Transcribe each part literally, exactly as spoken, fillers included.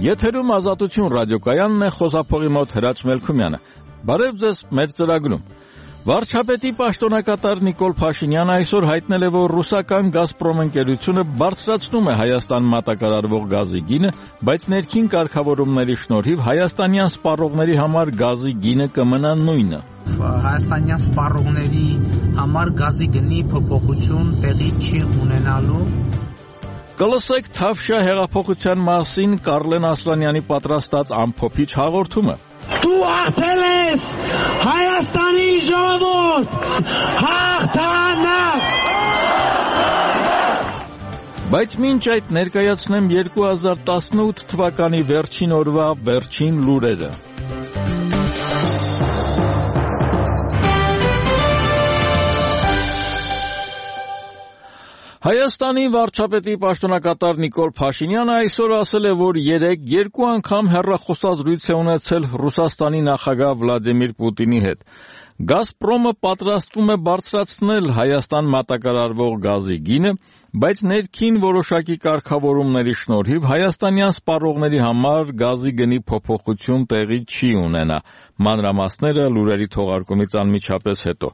Եթերում Ազատություն ռադիոկայանն է, խոսափողի մոտ Հրաչ Մելքումյանը։ Բարև ձեզ մեր ծրագրում։ Վարչապետի պաշտոնակատար Նիկոլ Փաշինյանը այսօր հայտնել է, որ ռուսական «Գազպրոմ» ընկերությունը բարձրացնում է Հայաստան մատակարարվող գազի գինը, բայց ներքին կարգավորումների շնորհիվ հայաստանյան սպառողների համար գազի գինը կմնա նույնը։ Հայաստանյան սպառողների համար գազի գնի փոփոխություն տեղի չի ունենալու։ Կլսեք Թավշյա հեղափոխության մասին Կարլեն Ասլանյանի պատրաստած ամփոփիչ հաղորդումը։ Դու հաղթել ես, Հայաստանի ժողովուրդ, հաղթանակ։ Բայց մինչ այդ ներկայացնեմ երկու հազար տասնութ թվականի վերջին օրվա վերջին լուրերը։ Հայաստանի վարչապետի պաշտոնակատար Նիկոլ Փաշինյանը այսօր ասել է, որ երեկ երկու անգամ հեռախոսազրույց է ունեցել Ռուսաստանի նախագահ Վլադիմիր Պուտինի հետ։ «Գազպրոմը» պատրաստվում է բարձրացնել Հայաստան մատակարարվող գազի գինը, բայց ներքին որոշակի կարգավորումների շնորհիվ հայաստանյան սպառողների համար գազի գնի փոփոխություն տեղի չի ունենա։ Մանրամասները լուրերի թողարկումից անմիջապես հետո։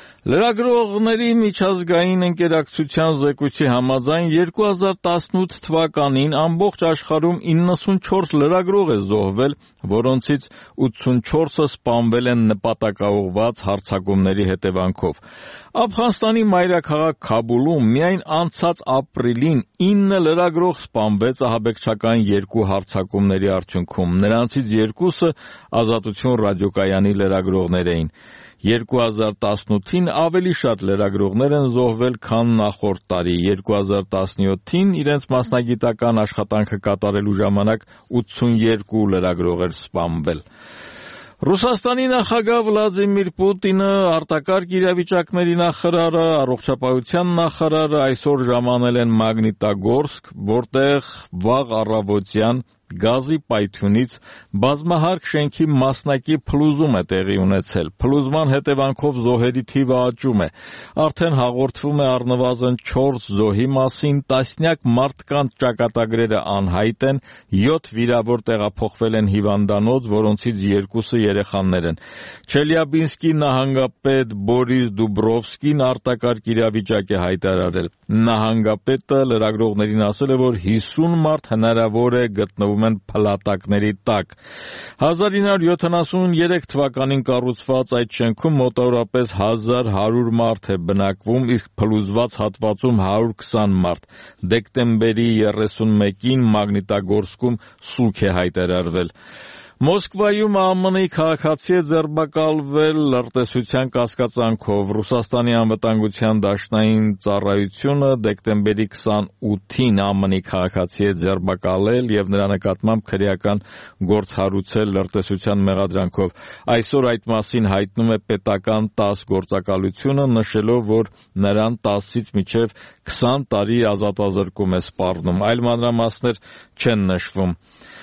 Լրագրողների միջազգային ընկերակցության զեկույցի համաձայն երկու հազար տասնութ թվականին ամբողջ աշխարհում իննսունչորս լրագրող է զոհվել, որոնցից ութսունչորսը սպանվել են նպատակաուղղված հարձակումների հետևանքով։ Աֆղանստանի մայրաքաղաք Քաբուլում միայն անցած ապրիլին ինը լրագրող սպանվեց ահաբեկչական երկու հարձակումների արդյունքում։ Նրանցից երկուսը Ազատություն ռադիոկայանի լրագրողներ էին։ երկու հազար տասնութին ավելի շատ լրագրողներ են զոհվել, քան նախորդ տարի։ երկու հազար տասնյոթին իրենց մասնագիտական աշխատանքը կատարելու ժամանակ ութսունյերկու լրագրող էր սպանվել։ Ռուսաստանի նախագահ Վլադիմիր Պուտինը, արտակարգ իրավիճակների նախարարը, առողջապահության նախարարը այսօր ժամանել են Մագնիտագորսկ, որտեղ վաղ առավոտյան գազի պայթյունից բազմահարկ շենքի մասնակի փլուզում է տեղի ունեցել։ Փլուզման հետևանքով զոհերի թիվը աճում է։ Արդեն հաղորդվում է առնվազն չորս զոհի մասին, տասնյակ մարդկանց ճակատագրերը անհայտ են, յոթ վիրավոր տեղափոխվել են հիվանդանոց, որոնցից երկուսը երեխաներ են։ Չելյաբինսկի նահանգապետ Բորիս Դուբրովսկին արտակարգ իրավիճակ է հայտարարել։ Նահանգապետը լրագրողներին ասել է, որ հիսուն մարդ հնարավոր է գտնվում են փլատակների տակ։ հազար ինը հարյուր յոթանասուներեք թվականին կառուցված այդ շենքում մոտավորապես հազար հարյուր մարդ է բնակվում, իսկ փլուզված հատվածում հարյուր քսան մարդ։ Դեկտեմբերի երեսունմեկին Մագնիտագորսկում սուգ է հայտարարվել։ Մոսկվայում ԱՄՆ-ի քաղաքացի է ձերբակալվել լրտեսության կասկածանքով։ Ռուսաստանի անվտանգության դաշնային ծառայությունը դեկտեմբերի քսանութին ԱՄՆ-ի քաղաքացի է ձերբակալել եւ նրա նկատմամբ քրեական գործ հարուցել լրտեսության մեղադրանքով։ Այսօր այդ մասին հայտնում է պետական տաս գործակալությունը, նշելով, որ նրան տասից մինչև քսան տարի ազատազրկում է սպառնում։ Այլ մանրամասներ չեն նշվում։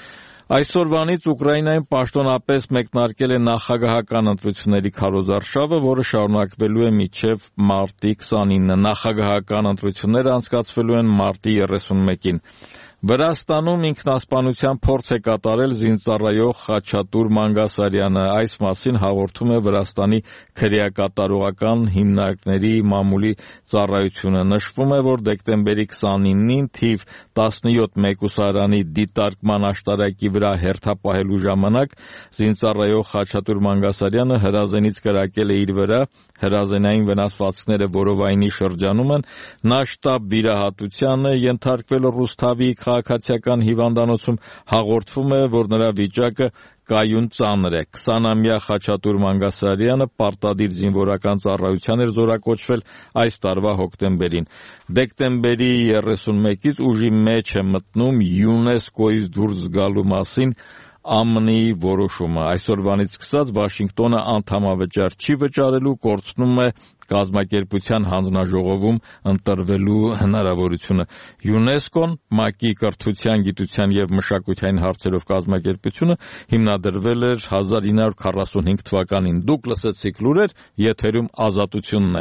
Այսօրվանից Ուկրաինայում պաշտոնապես մեկնարկել է նախագահական ընտրությունների քարոզարշավը, որը շարունակվելու է մինչև մարտի քսանինը։ Նախագահական ընտրությունները անցկացվելու են մարտի երեսունմեկին։ Վրաստանում ինքնասպանության փորձ է կատարել զինծառայող Խաչատուր Մանգասարյանը։ Այս մասին հաղորդում է Վրաստանի քրեակատարողական հիմնարկների մամուլի ծառայությունը։ Նշվում է, որ դեկտեմբերի քսանինին թիվ տասնյոթ մեկուսարանի դիտարկման աշտարակի վրա հերթապահելու ժամանակ զինծառայող Խաչատուր Մանգասարյանը հրազենից կրակել է իր վրա, հրազենային վնասվածքները որովայնի շրջանում են։ Նա շտապ վիրահատության է ենթարկվել Ռուսթավի քաղաքացիական հիվանդանոցում, հաղորդվում է, որ նրա վիճակը կայուն ծանր է։ քսանամյա Խաչատուր Մանգասարյանը պարտադիր զինվորական ծառայության էր զորակոչվել այս տարվա հոկտեմբերին։ Դեկտեմբերի երեսունմեկից ուժի մեջ է մտնում ՅՈՒՆԵՍԿՕ-ից դուրս գալու մասին ԱՄՆ-ի որոշումը։ Այսօրվանից սկսած Վաշինգտոնը անդամավճար չի վճարելու, կորցնում է կազմակերպության հանձնաժողովում ընտրվելու հնարավորությունը։ ՅՈՒՆԵՍԿՕ-ն, ՄԱԿ-ի կրթության, գիտության և մշակութային հարցերով կազմակերպությունը, հիմնադրվել էր հազար ինը հարյուր քառասունհինգ թվականին։ Դուք լսեցիք լուրեր, եթերում Ազատությունն է։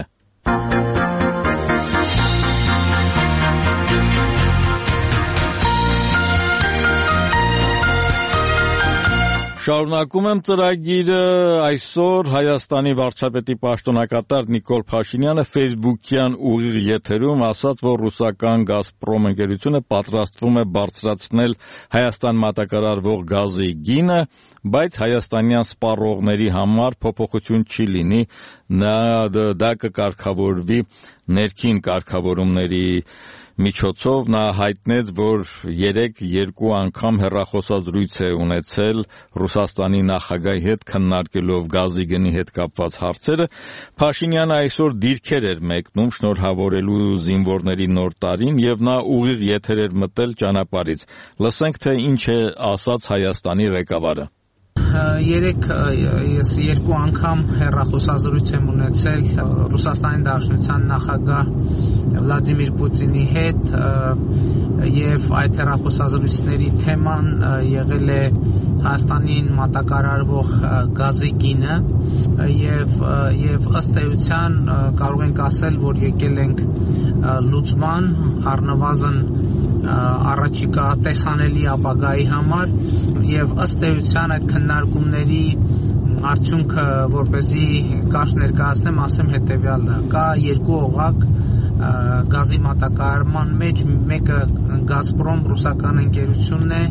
Շարունակում եմ ծրագիրը այսօր Հայաստանի վարչապետի պաշտոնակատար Նիկոլ Փաշինյանը Facebook-յան ուղիղ եթերում ասաց, որ ռուսական Գազպրոմ ընկերությունը պատրաստվում է բարձրացնել Հայաստան մատակարարվող գազի գինը, բայց հայաստանյան սպառողների համար փոփոխություն չի լինի, դա կկարգավորվի ներքին կարգավորումների միջոցով։ Նա հայտնեց, որ երեկ երկու անգամ հեռախոսազրույց է ունեցել Ռուսաստանի նախագահի հետ քննարկելով գազի գնի հետ կապված հարցերը։ Փաշինյանը այսօր դիրքեր էր մեկնում շնորհավորելու զինվորների նոր տարին եւ նա ուղիղ եթեր էր մտել ճանապարհից։ Լսենք, թե ինչ է ասաց Հայաստանի ղեկավարը։ Երեք ես երկու անգամ հեռախոսազրույց եմ ունեցել Ռուսաստանի Դաշնության նախագահ Վլադիմիր Պուտինի հետ եւ այդ հեռախոսազրույցների թեման եղել է Հայաստանին մատակարարվող գազի գինը եւ եւ ըստ էության կարող ենք ասել, որ եկել ենք լուծման առնվազն առաջիկա տեսանելի ապագայի համար եւ ըստ էության այդ քննարկումների արդյունքը որպեսզի կարճ ներկայացնեմ, ասեմ հետեւյալը. կա երկու օղակ գազի մատակարարման մեջ, մեկը Գազպրոմ ռուսական ընկերությունն է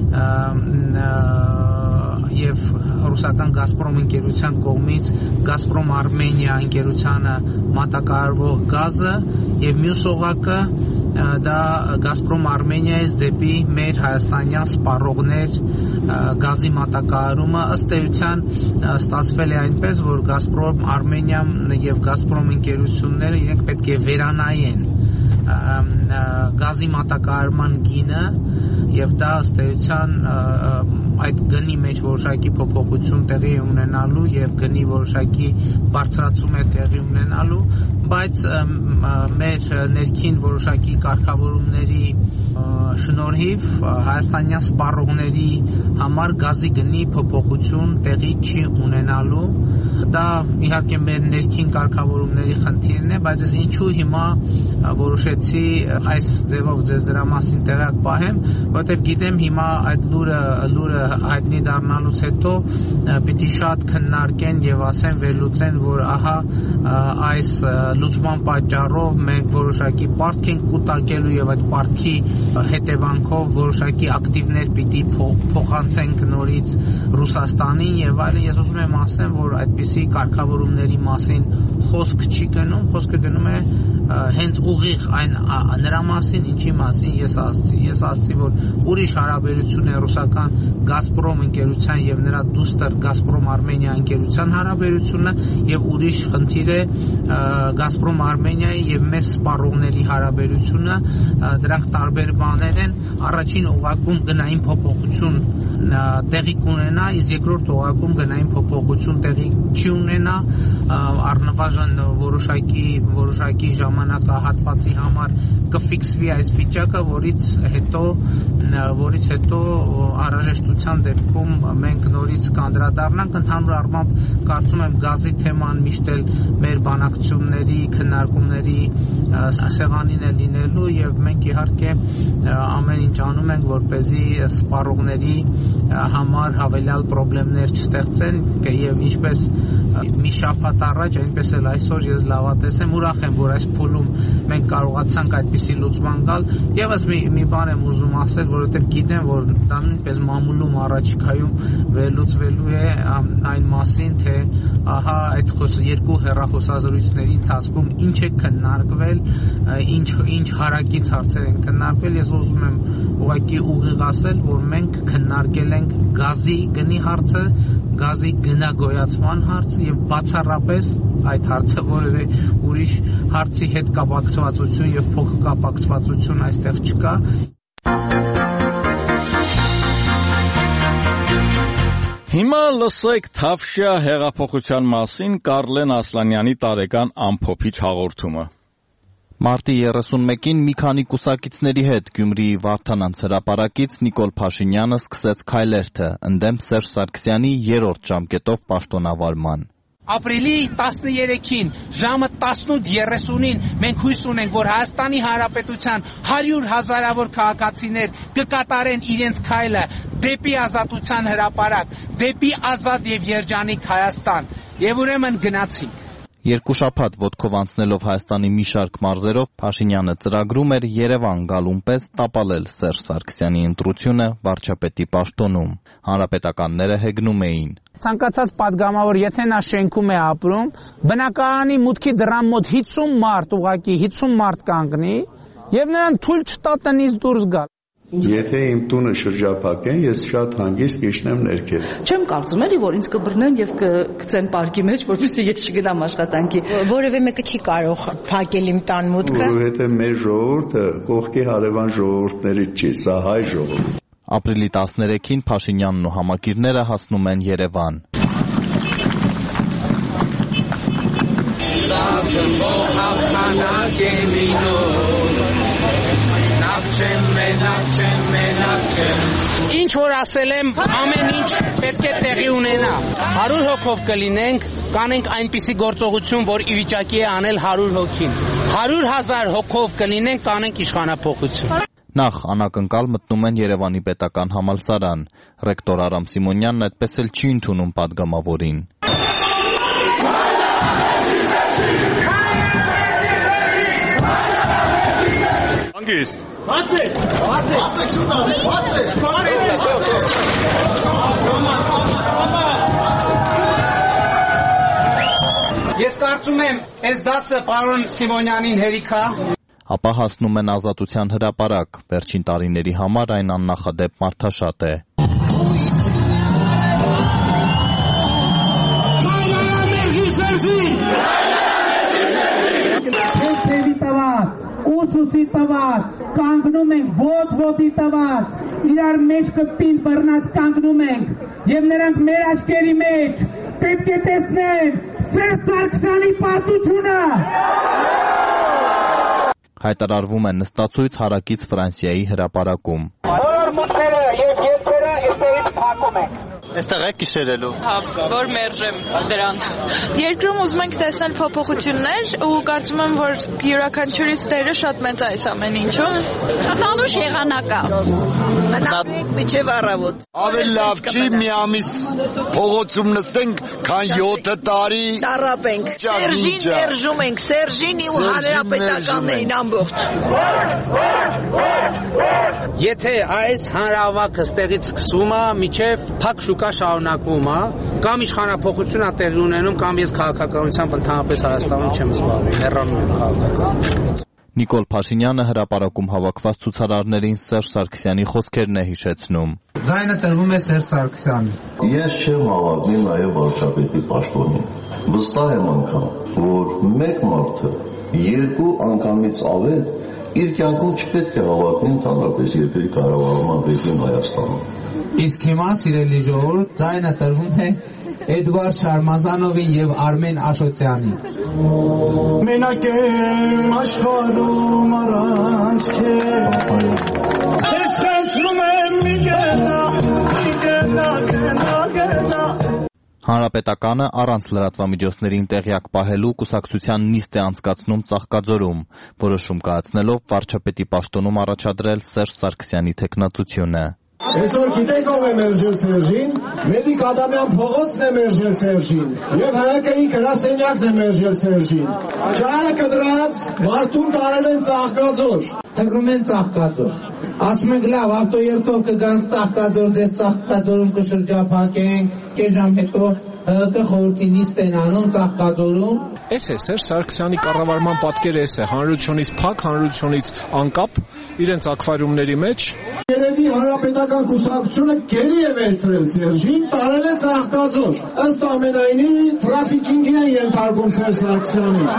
եւ ռուսական Գազպրոմ ընկերության կողմից Գազպրոմ Արմենիա ընկերությանը մատակարարվող գազը եւ մյուս օղակը դա Գազպրոմ Արմենիայից դեպի մեր հայաստանյան սպառողներ գազի մատակարարումը ըստ էության ստացվել է այնպես, որ Գազպրոմ Արմենիան եւ Գազպրոմ ընկերությունները իրենք պետք է վերանայեն գազի մատակարարման գինը եւ դա ըստ էության այդ գնի մեջ որոշակի փոփոխություն տեղի ունենալու եւ գնի որոշակի բարձրացում է տեղի ունենալու, բայց մեր ներքին որոշակի կարգավորումների շնորհիվ հայաստանյան սպառողների համար գազի գնի փոփոխություն տեղի չի ունենալու։ Դա իհարկե մեր ներքին կարգավորումների խնդիրն է, բայց ես ինչու հիմա որոշեցի այս ձևով ձեզ դրա մասին տեղյակ պահեմ, որովհետև գիտեմ հիմա այդ լուրը լուրը հայտնի դառնալուց հետո պիտի շատ քննարկեն եւ ասեն վերլուծեն, որ ահա այս լուծման պատճառով մենք որոշակի պարտք ենք կուտակելու եւ այդ պարտքի հետևանքով որոշակի ակտիվներ պիտի փոխանցենք նորից Ռուսաստանին եւ այլն։ Ես ուզում եմ ասեմ, որ այդպիսի կարգավորումների մասին խոսք չի գնում, խոսքը գնում է հենց ուղիղ այն նրա մասին, ինչի մասին ես ասացի։ Ես ասացի, որ ուրիշ հարաբերություն է ռուսական Գազպրոմ ընկերության եւ նրա դուստր Գազպրոմ Արմենիա ընկերության հարաբերությունը եւ ուրիշ խնդիր է Գազպրոմ Արմենիայի եւ մեծ սպառողների հարաբերությունը, դրանք տարբեր բաներ են։ Առաջին օղակում գնային փոփոխություն տեղի կունենա, իսկ երկրորդ օղակում գնային փոփոխություն տեղի չի ունենա, առնվազն որոշակի որոշակի ժամանակահատվածի համար կֆիքսվի այս վիճակը, որից հետո որից հետո անհրաժեշտության դեպքում մենք նորից կանդրադառնանք։ Ընդհանուր առմամբ կարծում եմ գազի թեման միշտ էլ մեր բանակցությունների քննարկումների սեղանին է լինելու եւ մենք իհարկե ամեն ինչ անում ենք, որպեսզի սպառողների համար հավելյալ խնդիրներ չստեղծեն եւ ինչպես մի շաբաթ առաջ, այնպես էլ այսօր ես լավատես եմ, ուրախ եմ, որ այս փուլում մենք կարողացանք այդպիսի լուծման գալ։ Եվս մի մի բան եմ ուզում ասել, որովհետեւ գիտեմ, որ դա նույնպես մամուլում առաջիկայում վերլուծվելու է այն մասին, թե ահա այդ երկու հեռախոսազրույցների ընթացքում ինչ է քննարկվել, ինչ ինչ հարակից հարցեր են քննարկվել։ Ես ուզում եմ ուղղակի ուղիղ ասել, որ մենք քննարկել ենք գազի գնի հարցը, գազի գնագոյացման հարցը եւ բացառապես այդ հարցը որևէ ուրիշ հարցի հետ կապակցվածություն եւ փոքր կապակցվածություն այստեղ չկա։ Հիմա լսեք Թավշյա հեղափոխության մասին Կարլեն Ասլանյանի տարեկան ամփոփիչ հաղորդումը։ Մարտի երեսունմեկին մի քանի կուսակիցների հետ Գյումրիի Վարդանանց հրապարակից Նիկոլ Փաշինյանը սկսեց քայլերթը ընդդեմ Սերժ Սարգսյանի երրորդ ժամկետով պաշտոնավարման։ Ապրիլի տասներեքին ժամը տասնութ երեսունին մենք հույս ունենք, որ Հայաստանի Հանրապետության հարյուր հազարավոր քաղաքացիներ կկատարեն իրենց քայլը դեպի ազատության հրապարակ, դեպի ազատ եւ երջանիկ Հայաստան։ Եվ ուրեմն գնացինք։ Երկու շաբաթ ոտքով անցնելով Հայաստանի մի շարք մարզերով Փաշինյանը ծրագրում էր Երևան գալուն պես տապալել Սերժ Սարգսյանի ընտրությունը վարչապետի պաշտոնում։ Հանրապետականները հեգնում էին։ Ցանկացած падգամավոր, եթե նա շենքում է ապրում, բնակարանի մուտքի դռան մոտ հիսուն մարդ, ուղղակի հիսուն մարդ կանգնի եւ նրան թույլ չտա տնից դուրս գալ։ Եթե իմ տունը շրջափակեն, ես շատ հանգիստ կիջնեմ ներքև։ Չեմ կարծում էլի, որ ինձ կբռնեն եւ կգցեն պարկի մեջ, որպեսզի ես չգնամ աշխատանքի։ Որևէ մեկը չի կարող փակել իմ տան մուտքը։ Որովհետեւ մեր ժողովուրդը կողքի հարևան ժողովուրդներից չի, սա հայ ժողովուրդ։ Ապրիլի տասներեքին Փաշինյանն ու համակիրները հասնում են Երևան։ Ինչ որ ասել եմ, ամեն ինչ պետք է տեղի ունենա։ հարյուր հոգով կլինենք, կանենք այնպիսի գործողություն, որ ի վիճակի է անել հարյուր հոգին։ հարյուր հազար հոգով կլինենք, կանենք իշխանափոխություն։ Նախ անակնկալ մտնում են Երևանի պետական համալսարան։ Ռեկտոր Արամ Սիմոնյանն այդպես էլ չի ընդունում падգամավորին։ Անգիստ Բացեք! Բացեք շուտով, բացեք! Ես կարծում եմ, այս դասը պարոն Սիմոնյանին հերիք է։ Ապա հասնում են Ազատության հրապարակ։ Վերջին տարիների համար այն աննախադեպ մարդաշատ է։ Ուսուսի տված, կանգնում ենք ոտ ոտի տված, իրար մեջ կպին բռնած կանգնում ենք, և նրանք մեր աչքերի մեջ պետք է տեսնեն Սերժ Սարգսյանի պարտությունը։ Հայտարարվում է նստացույց հարակից Ֆրանսիայի հրապարակում։ Բոլոր մուտքերը և ետքերը այստեղից փակում ենք։ Այստեղ եք կիշերելու։ Հա, որ մերժեմ դրան։ Երկրում ուզում ենք տեսնել փոփոխություններ ու կարծում եմ, որ յուրաքանչյուրիս դերը շատ մեծ է այս ամեն ինչում։ Տանուշ եղանակ է։ Մնացեք միջև առավոտ։ Ավելի լավ չի մի ամիս փողոցում նստենք, քան յոթ տարի Տարապենք։ Սերժին մերժում ենք, Սերժին ու հանրապետականներին ամբողջ։ Եթե այս հանրավակը ստեղից սկսում է, միջև փակ շուկա շարունակվում է, կամ իշխանափոխություն է տեղի ունենում, կամ ես քաղաքականությամբ ընդհանրապես Հայաստանում չեմ զբաղվում, հեռանում եմ քաղաքականությունից։ Նիկոլ Փաշինյանը հրապարակում հավաքված ցուցարարներին Սերժ Սարգսյանի խոսքերն է հիշեցնում։ Ձայնը տրվում է Սերժ Սարգսյանին։ Ես չեմ հավակնի նաև վարչապետի պաշտոնին։ Վստահ եմ անգամ, որ մեկ մարդը երկու անգամից ավել իր կյանքում չպետք է հավակնի ընդհանրապես երկրի կառավարման ռեժիմ Հայաստանում։ Իսկ հիմա, սիրելի ժողովուրդ, ձայնը տրվում է Էդվարդ Շարմազանովին եւ Արմեն Աշոտյանին։ Մենակ եմ աշխարհում առանց քեզ։ Ես խնդրում եմ մի գնա, մի գնա, գնա, գնա։ Հանրապետականը առանց լրատվամիջոցներին տեղյակ պահելու կուսակցության նիստ է անցկացնում Ծաղկաձորում, որոշում կայացնելով վարչապետի պաշտոնում առաջադրել Սերժ Սարգսյանի թեկնածությունը։ Այսօր գիտեք ով է մերժել Սերժին, Մելիք Ադամյան փողոցն է մերժել Սերժին, եւ հայկայի գրասենյակն է մերժել Սերժին։ Ճարը կդրած Վարդուն տարել են Ծաղկաձոր։ Թռնում են Ծաղկաձոր։ Ասում ենք լավ, ավտոերթով կգանք Ծաղկաձոր, դες Ծաղկաձորում կշրջափակենք, կես ժամ հետո ՀՀԿ խորհրդի նիստ են անում Ծաղկաձորում։ Էս է Սերժ Սարգսյանի կառավարման պատկերը, էս է հանրությունից փակ, հանրությունից անկապ, իրենց ակվարիումների մեջ։ Երևի հանրապետական կուսակցությունը գերի է վերցրել Սերժին, տարել է Ծաղկաձոր։ Ըստ ամենայնի թրաֆիկինգի են ենթարկում Սերժ Սարգսյանին։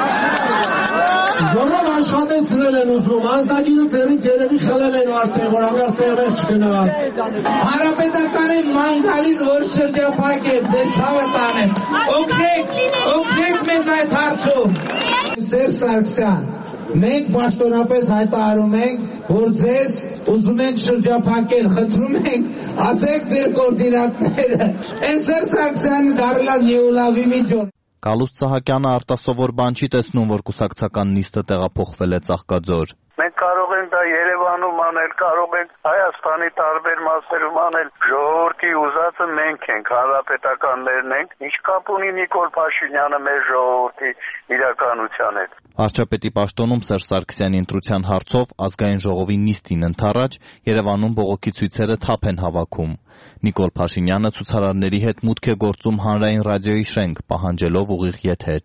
Զորով աշխատեցնել են ուզում, անձնագիրը ձեռից երևի խլել են արդեն, որ ամենից տեղեր չգնա։ Հանրապետականին ման գալիս, որ շրջափակեք, ձեր ցավը տանեմ։ Օգնեք, օգնեք մեզ այդ հարցում։ Սերժ Սարգսյան, մենք պաշտոնապես հայտարարում ենք, որ ձեզ ուզում ենք շրջափակել, խնդրում ենք, ասեք ձեր կոորդինատները։ Են Սերժ Սարգսյանը դարել է նեոլավի միջոց։ Գալուստ Սահակյանը արտասովոր բան չի տեսնում, որ կուսակցական նիստը տեղափոխվել է Ծաղկաձոր։ Մենք կարող ենք դա Երևանում անել, կարող ենք Հայաստանի տարբեր մասերում անել, ժողովրդի ուզածը մենք ենք, հանրապետականներն ենք, ինչ կապ ունի Նիկոլ Փաշինյանը մեր ժողովրդի իրականության հետ։ Վարչապետի պաշտոնում Սերժ Սարգսյանի ընտրության հարցով ազգային ժողովի նիստին ընդառաջ Երևանում բողոքի ցույցերը թափ են հավաքում։ Նիկոլ Փաշինյանը ցուցարարների հետ մուտք է գործում հանրային ռադիոյի շենք, պահանջելով ուղիղ եթեր։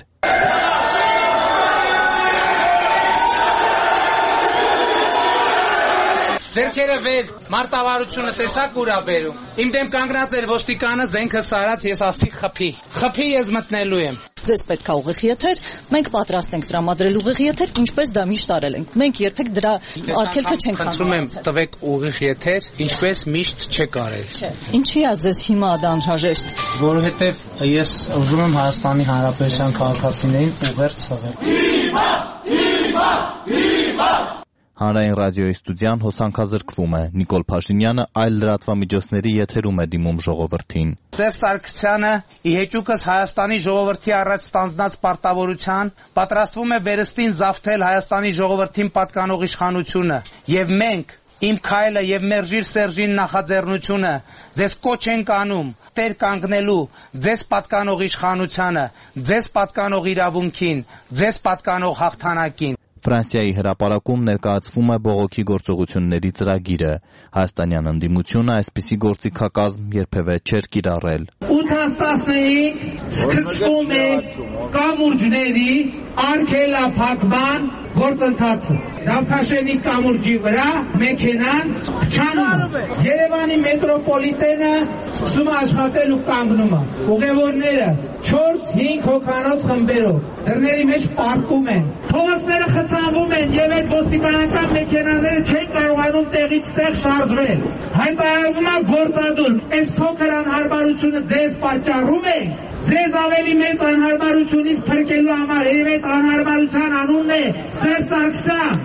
Ձերքերը վեր, մարտավարությունը տեսակ ուրա բերում։ Իմ դեմ կանգնած էր ոստիկանը, զենքը սարած, ես ասի խփի։ Խփի ես մտնելու եմ։ Ձեզ պետք է ուղիղ եթեր, մենք պատրաստ ենք տրամադրել ուղիղ եթեր, ինչպես դա միշտ արել ենք։ Մենք երբեք դրա արգելքը չենք խնդրում, տվեք ուղիղ եթեր, ինչպես միշտ չեք արել։ Չէ։ Ինչի՞ է ձեզ հիմա դա անհրաժեշտ։ Որովհետև ես ուզում եմ Հայաստանի Հանրապետության քաղաքացիներին ուղերձ ցղել։ Հիմա, հիմա, հիմա Հանրային ռադիոյի ստուդիան հոսանքազրկվում է։ Նիկոլ Փաշինյանը այլ լրատվամիջոցների եթերում է դիմում ժողովրդին։ Սերժ Սարգսյանը ի հեճուկս Հայաստանի ժողովրդի առաջ ստանձնած պարտավորության պատրաստվում է վերստին զավթել Հայաստանի ժողովրդին պատկանող իշխանությունը, եւ մենք Իմ քայլը եւ Մերժիր Սերժին նախաձեռնությունը ձեզ կոչ ենք անում տեր կանգնելու ձեզ պատկանող իշխանությանը, ձեզ պատկանող իրավունքին, ձեզ պատկանող հաղթանակին։ Ֆրանսիայի հրապարակում ներկայացվում է բողոքի գործողությունների ծրագիրը։ Հայաստանյան ընդդիմությունը այսպիսի գործիքակազմ երբևէ չէր կիրառել։ ութ տասնհինգ սկսվում է կամուրջների արգելափակման գործընթացը։ Նավթաշենի կամուրջի վրա մեքենան փչանում։ Երևանի մետրոպոլիտենը սկսում է աշխատել ու կանգնում է։ Ուղևորները չորս-հինգ հոգանոց խմբերով դռների մեջ պարկում են։ Փողոցները խցանվում են եւ այդ ոստիկանական մեքենաները չեն կարողանում տեղից տեղ շարժվել։ Հայտարարվում է գործադուլ։ Այս փոքր անհարմարությունը ձեզ պատճառում է ձեզ ավելի մեծ անհարմարությունից փրկելու համար եւ այդ անհարմարության անունն է Սերժ Սարգսյան։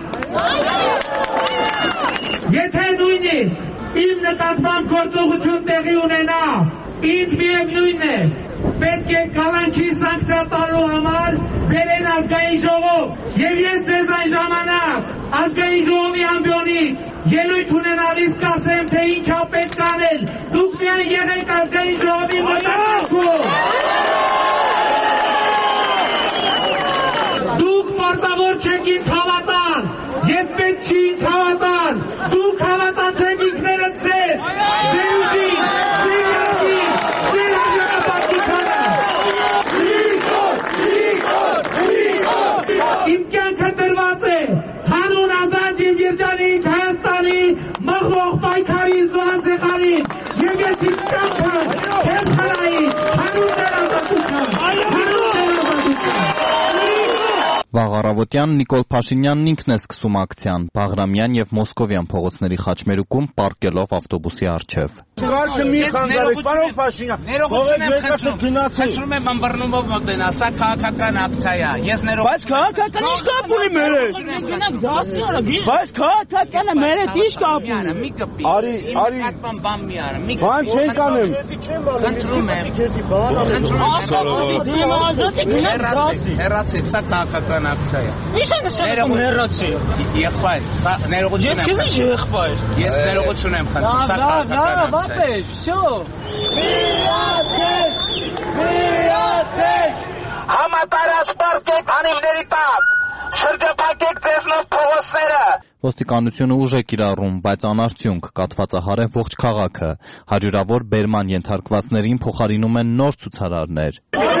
Եթե նույնիսկ իմ նկատմամբ գործողություն տեղի ունենա, ինձ միևնույն է, պետք է կալանքի սանկցիա տալու համար բերեն ազգային ժողով եւ ես ձեզ այն ժամանակ ազգային ժողովի ամբիոնից ելույթ ունենալիս կասեմ, թե ինչա պետք անել։ Դուք միայն եղեք ազգային ժողովի մոտակայքում։ Դուք պարտավոր չեք ինձ հավատալ եւ պետք չի ինձ հավատալ։ Դուք հավատացեք ինքներդ ձեզ, ձեր ուժին, ձեր յակին, ձեր հաջողապատկությանը։ Իմ կյանքը դրված է հանուն ազատ եւ երջանիկ Հայաստանի մղվող պայքարի զոհասեղանին եւ ես իմ կյանքը քեզ խրայի հանուն ձեր ազատության, հանուն ձեր ազատության։ Վաղ առավոտյան Նիկոլ Փաշինյանն ինքն է սկսում ակցիան Բաղրամյան եւ Մոսկովյան փողոցների խաչմերուկում պարկելով ավտոբուսի առջեւ։ Չգարքը մի խանգարեք, պարոն Փաշինյան։ Խնդրում եմ ըմբռնումով մոտենա, սա քաղաքական ակցիա է։ Ես ներողություն։ Բայց քաղաքական ինչ կապ ունի մեր հետ։ Գնանք դասի արա, գիշ։ Բայց քաղաքականը մեր հետ ինչ կապ ունի։ Մի կպի։ Արի, արի։ Բան մի արա, մի կպի։ Բան չենք անում։ Խնդրում եմ։ Խնդրում եմ։ Հեռացեք, սա քաղաքական ակցիա է։ Ինչ է նշանակում հեռացի։ Եղբայր, սա ներողություն եմ։ Ես քեզ եղբայր։ Ես ներողություն եմ խնդրում, սա քաղաքական ակցիա է։ Всё։ Միացեք, միացեք։ Համատարած պարտեք անիվների տակ։ Շրջապատեք ձեզնով փողոցները։ Ոստիկանությունը ուժ է կիրառում, բայց անարդյունք կաթվածահար է ողջ քաղաքը։ Հարյուրավոր բերման ենթարկվածներին փոխարինում են նոր ցուցարարներ։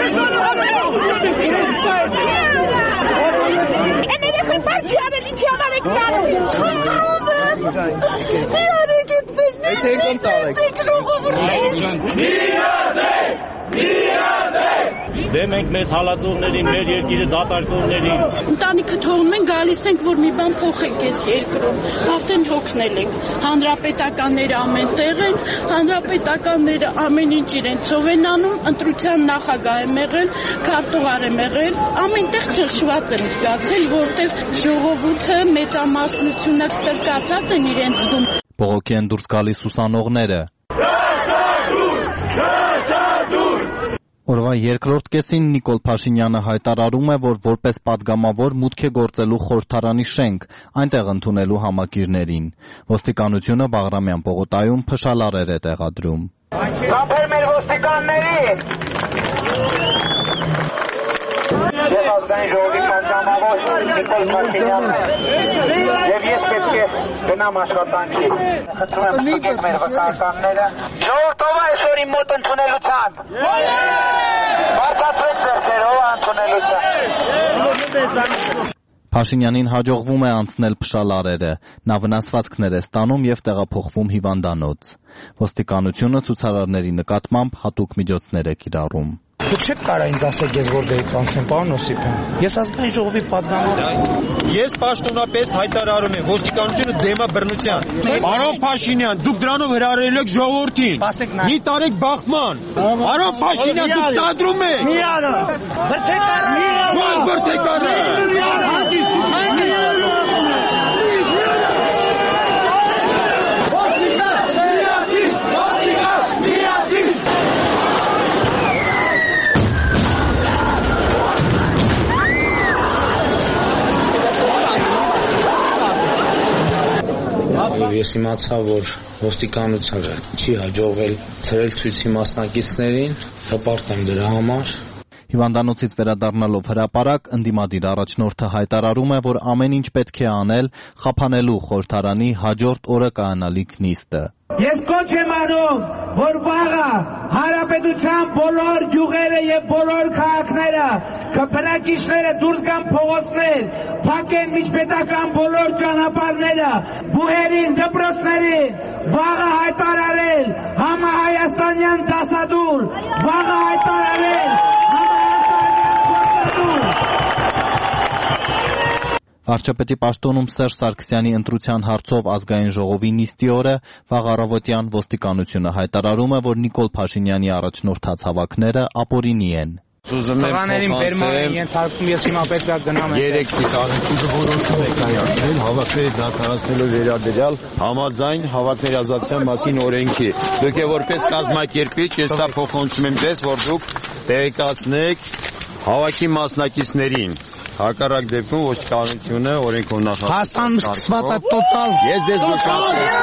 Մի արեք այդպես, միացեք ժողովուրդին։ Միացեք, միացեք։ Դե մենք մեզ հալածողներին, մեր երկիրը դատարկողներին։ Ընտանիքը թողնում են, գալիս ենք, որ մի բան փոխենք այս երկրում։ Արդեն հոգնել ենք։ Հանրապետականները ամեն տեղ են, հանրապետականները ամեն ինչ իրենցով են անում, ընտրության նախագահ եմ եղել, քարտուղար եմ եղել, ամենտեղ ճղճված եմ զգացել, որտեղ ժողովուրդը մեծամասնությունը ստրկացած են իրենց զգում։ Բողոքի են դուրս գալիս ուսանողները։ Օրվա երկրորդ կեսին Նիկոլ Փաշինյանը հայտարարում է, որ որպես պատգամավոր մուտք է գործելու խորհրդարանի շենք, այնտեղ ընդունելու համակիրներին։ Ոստիկանությունը Բաղրամյան պողոտայում փշալարեր է տեղադրում։ Ծափեր մեր ոստիկաններին։ Ես ազգային ժողովի պատգամավոր Նիկոլ Փաշինյանն եմ։ Եվ ես պետք է գնամ աշխատանքի։ Խնդրում եմ ստուգեք մեր վկայականները։ Ժողովրդով այսօր իմ մոտ ընդունելության։ Բարձրացրեք ձեռքերով ընդունելության։ Փաշինյանին հաջողվում է անցնել փշալարերը, նա վնասվածքներ է ստանում և տեղափոխվում հիվանդանոց։ Ոստիկանությունը ցուցարարների նկատմամբ հատուկ միջոցներ է կիրառում։ Դուք չեք կարող ինձ ասեք, ես որտեղից անցեմ, պարոն Օսիպյան։ Ես ազգային ժողովի պատգամավոր։ Ես պաշտոնապես հայտարարում եմ, ոստիկանությունը դեմ է բռնության։ Պարոն Փաշինյան, դուք դրանով հրահրել եք ժողովրդին։ Մի տարեք բախման։ Պարոն Փաշինյան, դուք սադրում եք։ Մի արա։ Բրթեկարը։ Ո՞ց բրթեկարը։ Ես իմացա, որ ոստիկանությանը չի հաջողվել ցրել ցույցի մասնակիցներին, հպարտ եմ դրա համար։ Հիվանդանոցից վերադառնալով հրապարակ, ընդդիմադիր առաջնորդը հայտարարում է, որ ամեն ինչ պետք է անել խափանելու խորհրդարանի հաջորդ օրը կայանալիք նիստը։ Ես կոչ եմ անում, որ վաղը հանրապետության բոլոր գյուղերը եւ բոլոր քաղաքները կբնակիչները դուրս գան փողոցներ, փակեն միջպետական բոլոր ճանապարհները, բուհերին, դպրոցներին, վաղը հայտարարել համահայաստանյան դասադուլ, վաղը հայտարարել Վարչապետի պաշտոնում Սերժ Սարգսյանի ընտրության հարցով ազգային ժողովի նիստի օրը վաղ առավոտյան ոստիկանությունը հայտարարում է, որ Նիկոլ Փաշինյանի առաջնորդած հավաքները ապօրինի են։ Տղաներին բերման են ենթարկում, ես հիմա պետք է գնամ Երեք տղաները որոշում է կայացնել հավաքների դադարեցնելու վերաբերյալ համաձայն հավաքների ազատության մասին օրենքի։ Դուք որպես կազմակերպիչ ես սա փոխանցում եմ ձեզ, որ դուք տեղեկացնեք հավաքի մասնակիցներին։ Հակառակ դեպքում ոստիկանությունը օրենքով նախատեսված։ Հաստան սկսված է տոտալ։ Ես ձեզ զուգացրել։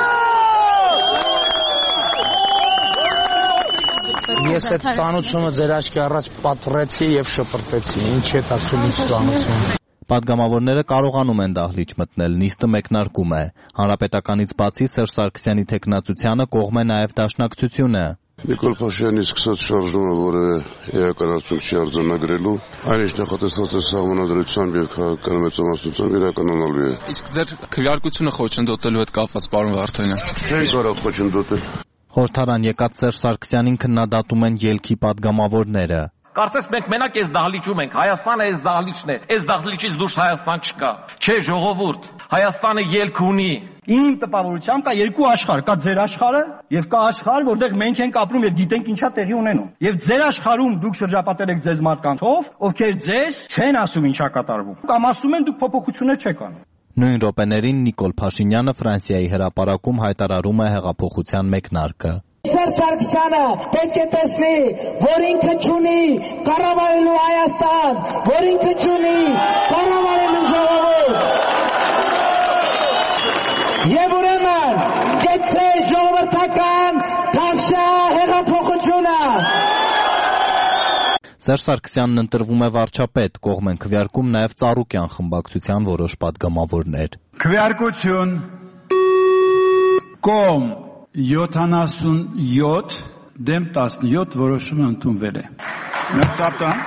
Ես այդ ծանոթությունը ձեր աչքի առաջ պատռեցի եւ շպրտեցի։ Ինչ է դա ցույց ծանոթություն։ Պատգամավորները կարողանում են դահլիճ մտնել, նիստը մեկնարկում է։ Հանրապետականից բացի Սերժ Սարգսյանի թեկնածությանը կողմ է նաև Դաշնակցությունը։ Նիկոլ Փաշինյանի սկսած շարժումը, որը էականացում չի արձանագրելու, այն ինչ նախատեսված է սահմանադրությամբ եւ քաղաքական մեծամասնությամբ իրականանալու է։ Իսկ ձեր քվեարկությունը խոչընդոտելու հետ կապված, պարոն Վարդանյան։ Չեն կարող խոչընդոտել։ Խորհրդարան եկած Սերժ Սարգսյանին քննադատում են ելքի պատգամավորները։ Կարծես մենք մենակ այս դահլիճում ենք, Հայաստանը այս դահլիճն է, այս դահլիճից դուրս Հայաստան չկա։ Չէ, ժողովուրդ, Հայաստանը ելք ունի։ Իմ տպավորությամբ կա երկու աշխարհ, կա ձեր աշխարհը եւ կա աշխարհ, որտեղ մենք ենք ապրում եւ գիտենք ինչա տեղի ունենում։ Եվ ձեր աշխարհում դուք շրջապատել եք ձեզ մարդկանցով, ովքեր ձեզ չեն ասում ինչա կատարվում։ Կամ ասում են դուք փոփոխություններ չեք անում։ Նույն րոպեներին Նիկոլ Փաշինյանը Ֆրանսիայի հրապարակում հայտարարում է հեղափոխության մեկնարկը։ Սերժ Սարգսյանը պետք է տեսնի, որ ինքը չունի կառավարելու Հայաստան, որ ինքը չունի կառավարելու ժողովուրդ։ Եվ ուրեմն գեցե ժողովրդական թավշյա հեղափոխությունը։ Սերժ Սարգսյանն ընտրվում է վարչապետ, կողմ են քվեարկում նաև Ծառուկյան խմբակցության որոշ պատգամավորներ։ Քվեարկություն կողմ յոթանասունյոթ դեմ տասնյոթ որոշումը ընդունվել է։ Մեծապտան։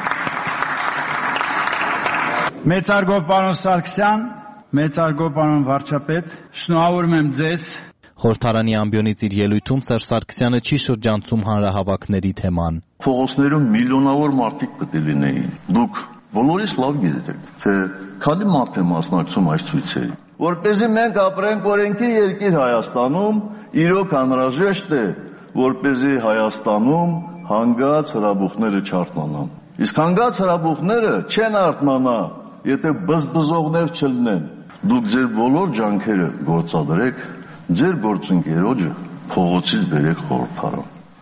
Մեծարգով պարոն Սարգսյան, մեծարգով պարոն վարչապետ, շնորհավորում եմ ձեզ։ Խորհրդարանի ամբիոնից իր ելույթում Սերժ Սարգսյանը չի շրջանցում հանրահավաքների թեման։ Փողոցներում միլիոնավոր մարդիկ պետք է լինեին։ Դուք բոլորիս լավ գիտեք, թե քանի մարդ է մասնակցում այս ցույցերին։ Որպեսզի մենք ապրենք օրենքի երկիր Հայաստանում, իրոք անհրաժեշտ է, որպեսզի Հայաստանում հանգած հրաբուխները չարթնանան։ Իսկ հանգած հրաբուխները չեն արթնանա, եթե բզբզողներ չլինեն։ Դուք ձեր բոլոր ջանքերը գործադրեք, ձեր գործընկերոջը փողոցից բերեք խորհրդարան։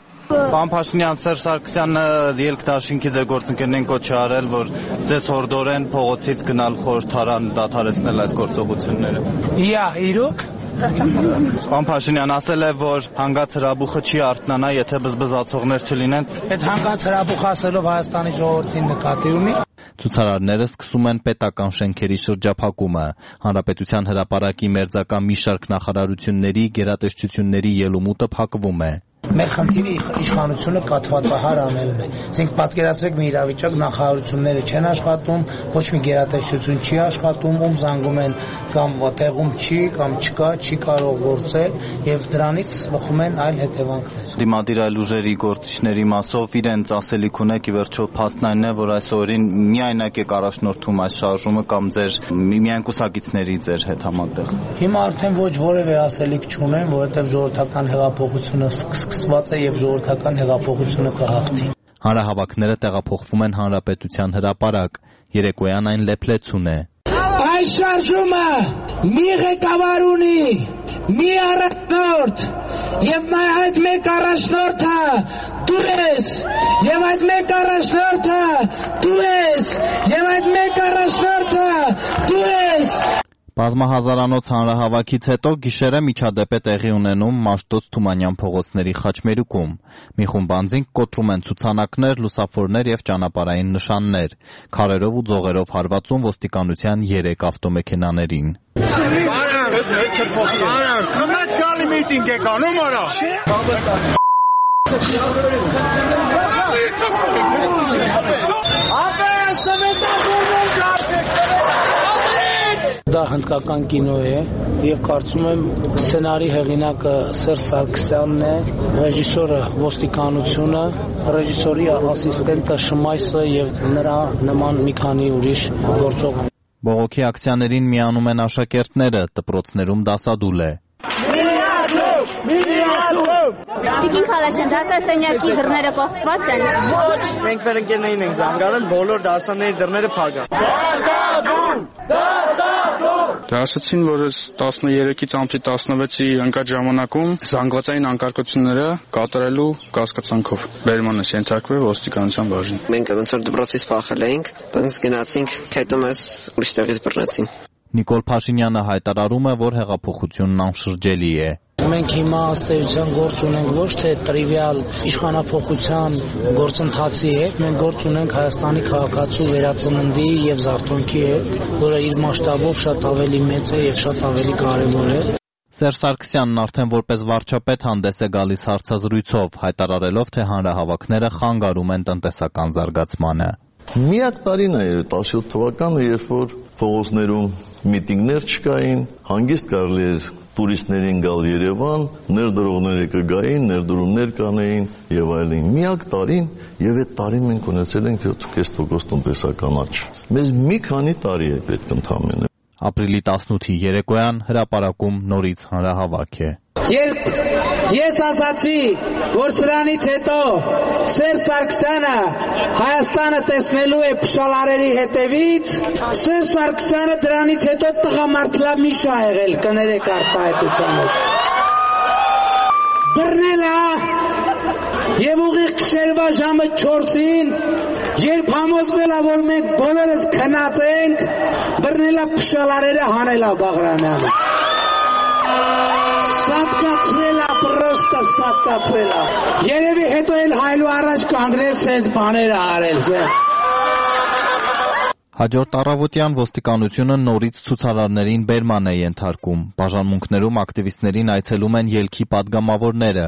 Պարոն Փաշինյան, Սերժ Սարգսյանը ելքդաշինքի ձեր գործընկերներին կոչ է արել, որ ձեզ հորդորեն փողոցից գնալ խորհրդարան, դադարեցնել այս գործողությունները։ Իա, իրոք։ Պարոն Փաշինյան ասել է, որ հանգած հրաբուխը չի արթնանա, եթե բզբզացողներ չլինեն։ Այդ հանգած հրաբուխը ասելով Հայաստանի ժողովրդին նկատի ունի։ Ցուցարարները սկսում են պետական շենքերի շրջափակումը։ Հանրապետության հրապարակի մերձակա մի շարք նախարարությունների գերատեսչությունների ելումուտը փակվում է։ Մեր խնդիրը իշխանությունը կաթվածահար անելն է։ Այսինքն պատկերացրեք մի իրավիճակ, նախարարությունները չեն աշխատում, ոչ մի գերատեսչություն չի աշխատում, ում զանգում են կամ տեղում չի կամ չկա, չի կարող գործել եւ դրանից բխում են այլ հետևանքներ։ Դիմադիր այլ ուժերի գործիչների մասով իրենց ասելիք ունեք, ի վերջո փաստն այն է, որ այսօրին միայնակ եք առաջնորդում այս շարժումը կամ ձեր միայն կուսակիցների ձեր հետ համատեղ։ Հիմա արդեն ոչ որևէ ասելիք չունեմ, որովհետեւ ժողովրդական հեղափոխությունը սկսված է եւ ժողովրդական հեղափոխությունը կհաղթի։ Հանրահավաքները տեղափոխվում են Հանրապետության հրապարակ։ Երեկոյան այն լեփլեցուն է։ Այս շարժումը մի ղեկավար ունի, մի առաջնորդ, եւ նա այդ մեկ առաջնորդը դու ես, եւ այդ մեկ առաջնորդը դու ես, եւ այդ մեկ առաջնորդը դու ես։ Բազմահազարանոց հանրահավաքից հետո գիշերը միջադեպ է տեղի ունենում Մաշտոց-Թումանյան փողոցների խաչմերուկում։ Մի խումբ անձինք կոտրում են ցուցանակներ, լուսավորներ եւ ճանապարհային նշաններ, քարերով ու ձողերով հարվածում ոստիկանության երեք ավտոմեքենաներին։ Դա հնդկական կինո է եւ կարծում եմ սցենարի հեղինակը Սերժ Սարգսյանն է, ռեժիսորը ոստիկանությունը, ռեժիսորի ասիստենտը Շմայսը եւ նրա նման մի քանի ուրիշ գործող։ Բողոքի ակցիաներին միանում են աշակերտները, դպրոցներում դասադուլ է։ Տիկին Խալաշյան, դասասենյակի դռները կողպված են։ Ոչ, մենք վերընկերներին ենք զանգարել, բոլոր դասաների դռները փակ են։ Դա ասացին, որ տասներեքից ամսի տասնվեցի ընկած ժամանակում զանգվածային անկարգությունները կատարելու կասկածանքով բերման ես ենթարկվել ոստիկանության բաժին։ Մենք ոնց որ դպրոցից փախել էինք, տենց գնացինք, հետո մեզ ուրիշ տեղից բռնեցին։ Նիկոլ Փաշինյանը հայտարարում է, որ հեղափոխությունն անշրջելի է։ Մենք հիմա ըստ էության գործ ունենք ոչ թե տրիվիալ իշխանափոխության գործընթացի հետ, մենք գործ ունենք Հայաստանի քաղաքացու վերածննդի եւ զարթոնքի հետ, որը իր մասշտաբով շատ ավելի մեծ է եւ շատ ավելի կարեւոր է։ Սերժ Սարգսյանն արդեն որպես վարչապետ հանդես է գալիս հարցազրույցով, հայտարարելով, թե հանրահավաքները խանգարում են տնտեսական զարգացմանը։ Միակ տարին է տասնյոթ թվականը, երբ որ փողոցներում միտինգներ չկային, հանգիստ կարելի էր տուրիստներին գալ Երևան, ներդրողները կգային, ներդրումներ կանեին եւ այլն։ Միակ տարին եւ այդ տարին մենք ունեցել ենք յոթ տոկոս տնտեսական աճ։ Մեզ մի քանի տարի է պետք ընդամենը։ Ապրիլի տասնութի երեկոյան հրապարակում նորից հանրահավաք է։ Երբ ես ասացի, որ սրանից հետո Սերժ Սարգսյանը Հայաստանը տեսնելու է փշալարերի հետևից, Սերժ Սարգսյանը դրանից հետո տղամարդլավ մի շա եղել, կներեք արտահայտությանով։ Բռնել է եւ ուղիղ գիշերվա ժամը չորսին, երբ համոզվել է, որ մենք բոլորս քնած ենք, բռնել է փշալարերը հանել է Բաղրամյանը։ Սատկացրել է, պրոստը սատկացրել է։ Երևի հետո էլ հայլու առաջ կանգնել սենց բաները արել, սե։ Հաջորդ առավոտյան ոստիկանությունը նորից ցուցարարներին բերման է ենթարկում։ Բաժանմունքներում ակտիվիստներին այցելում են ելքի падգամավորները։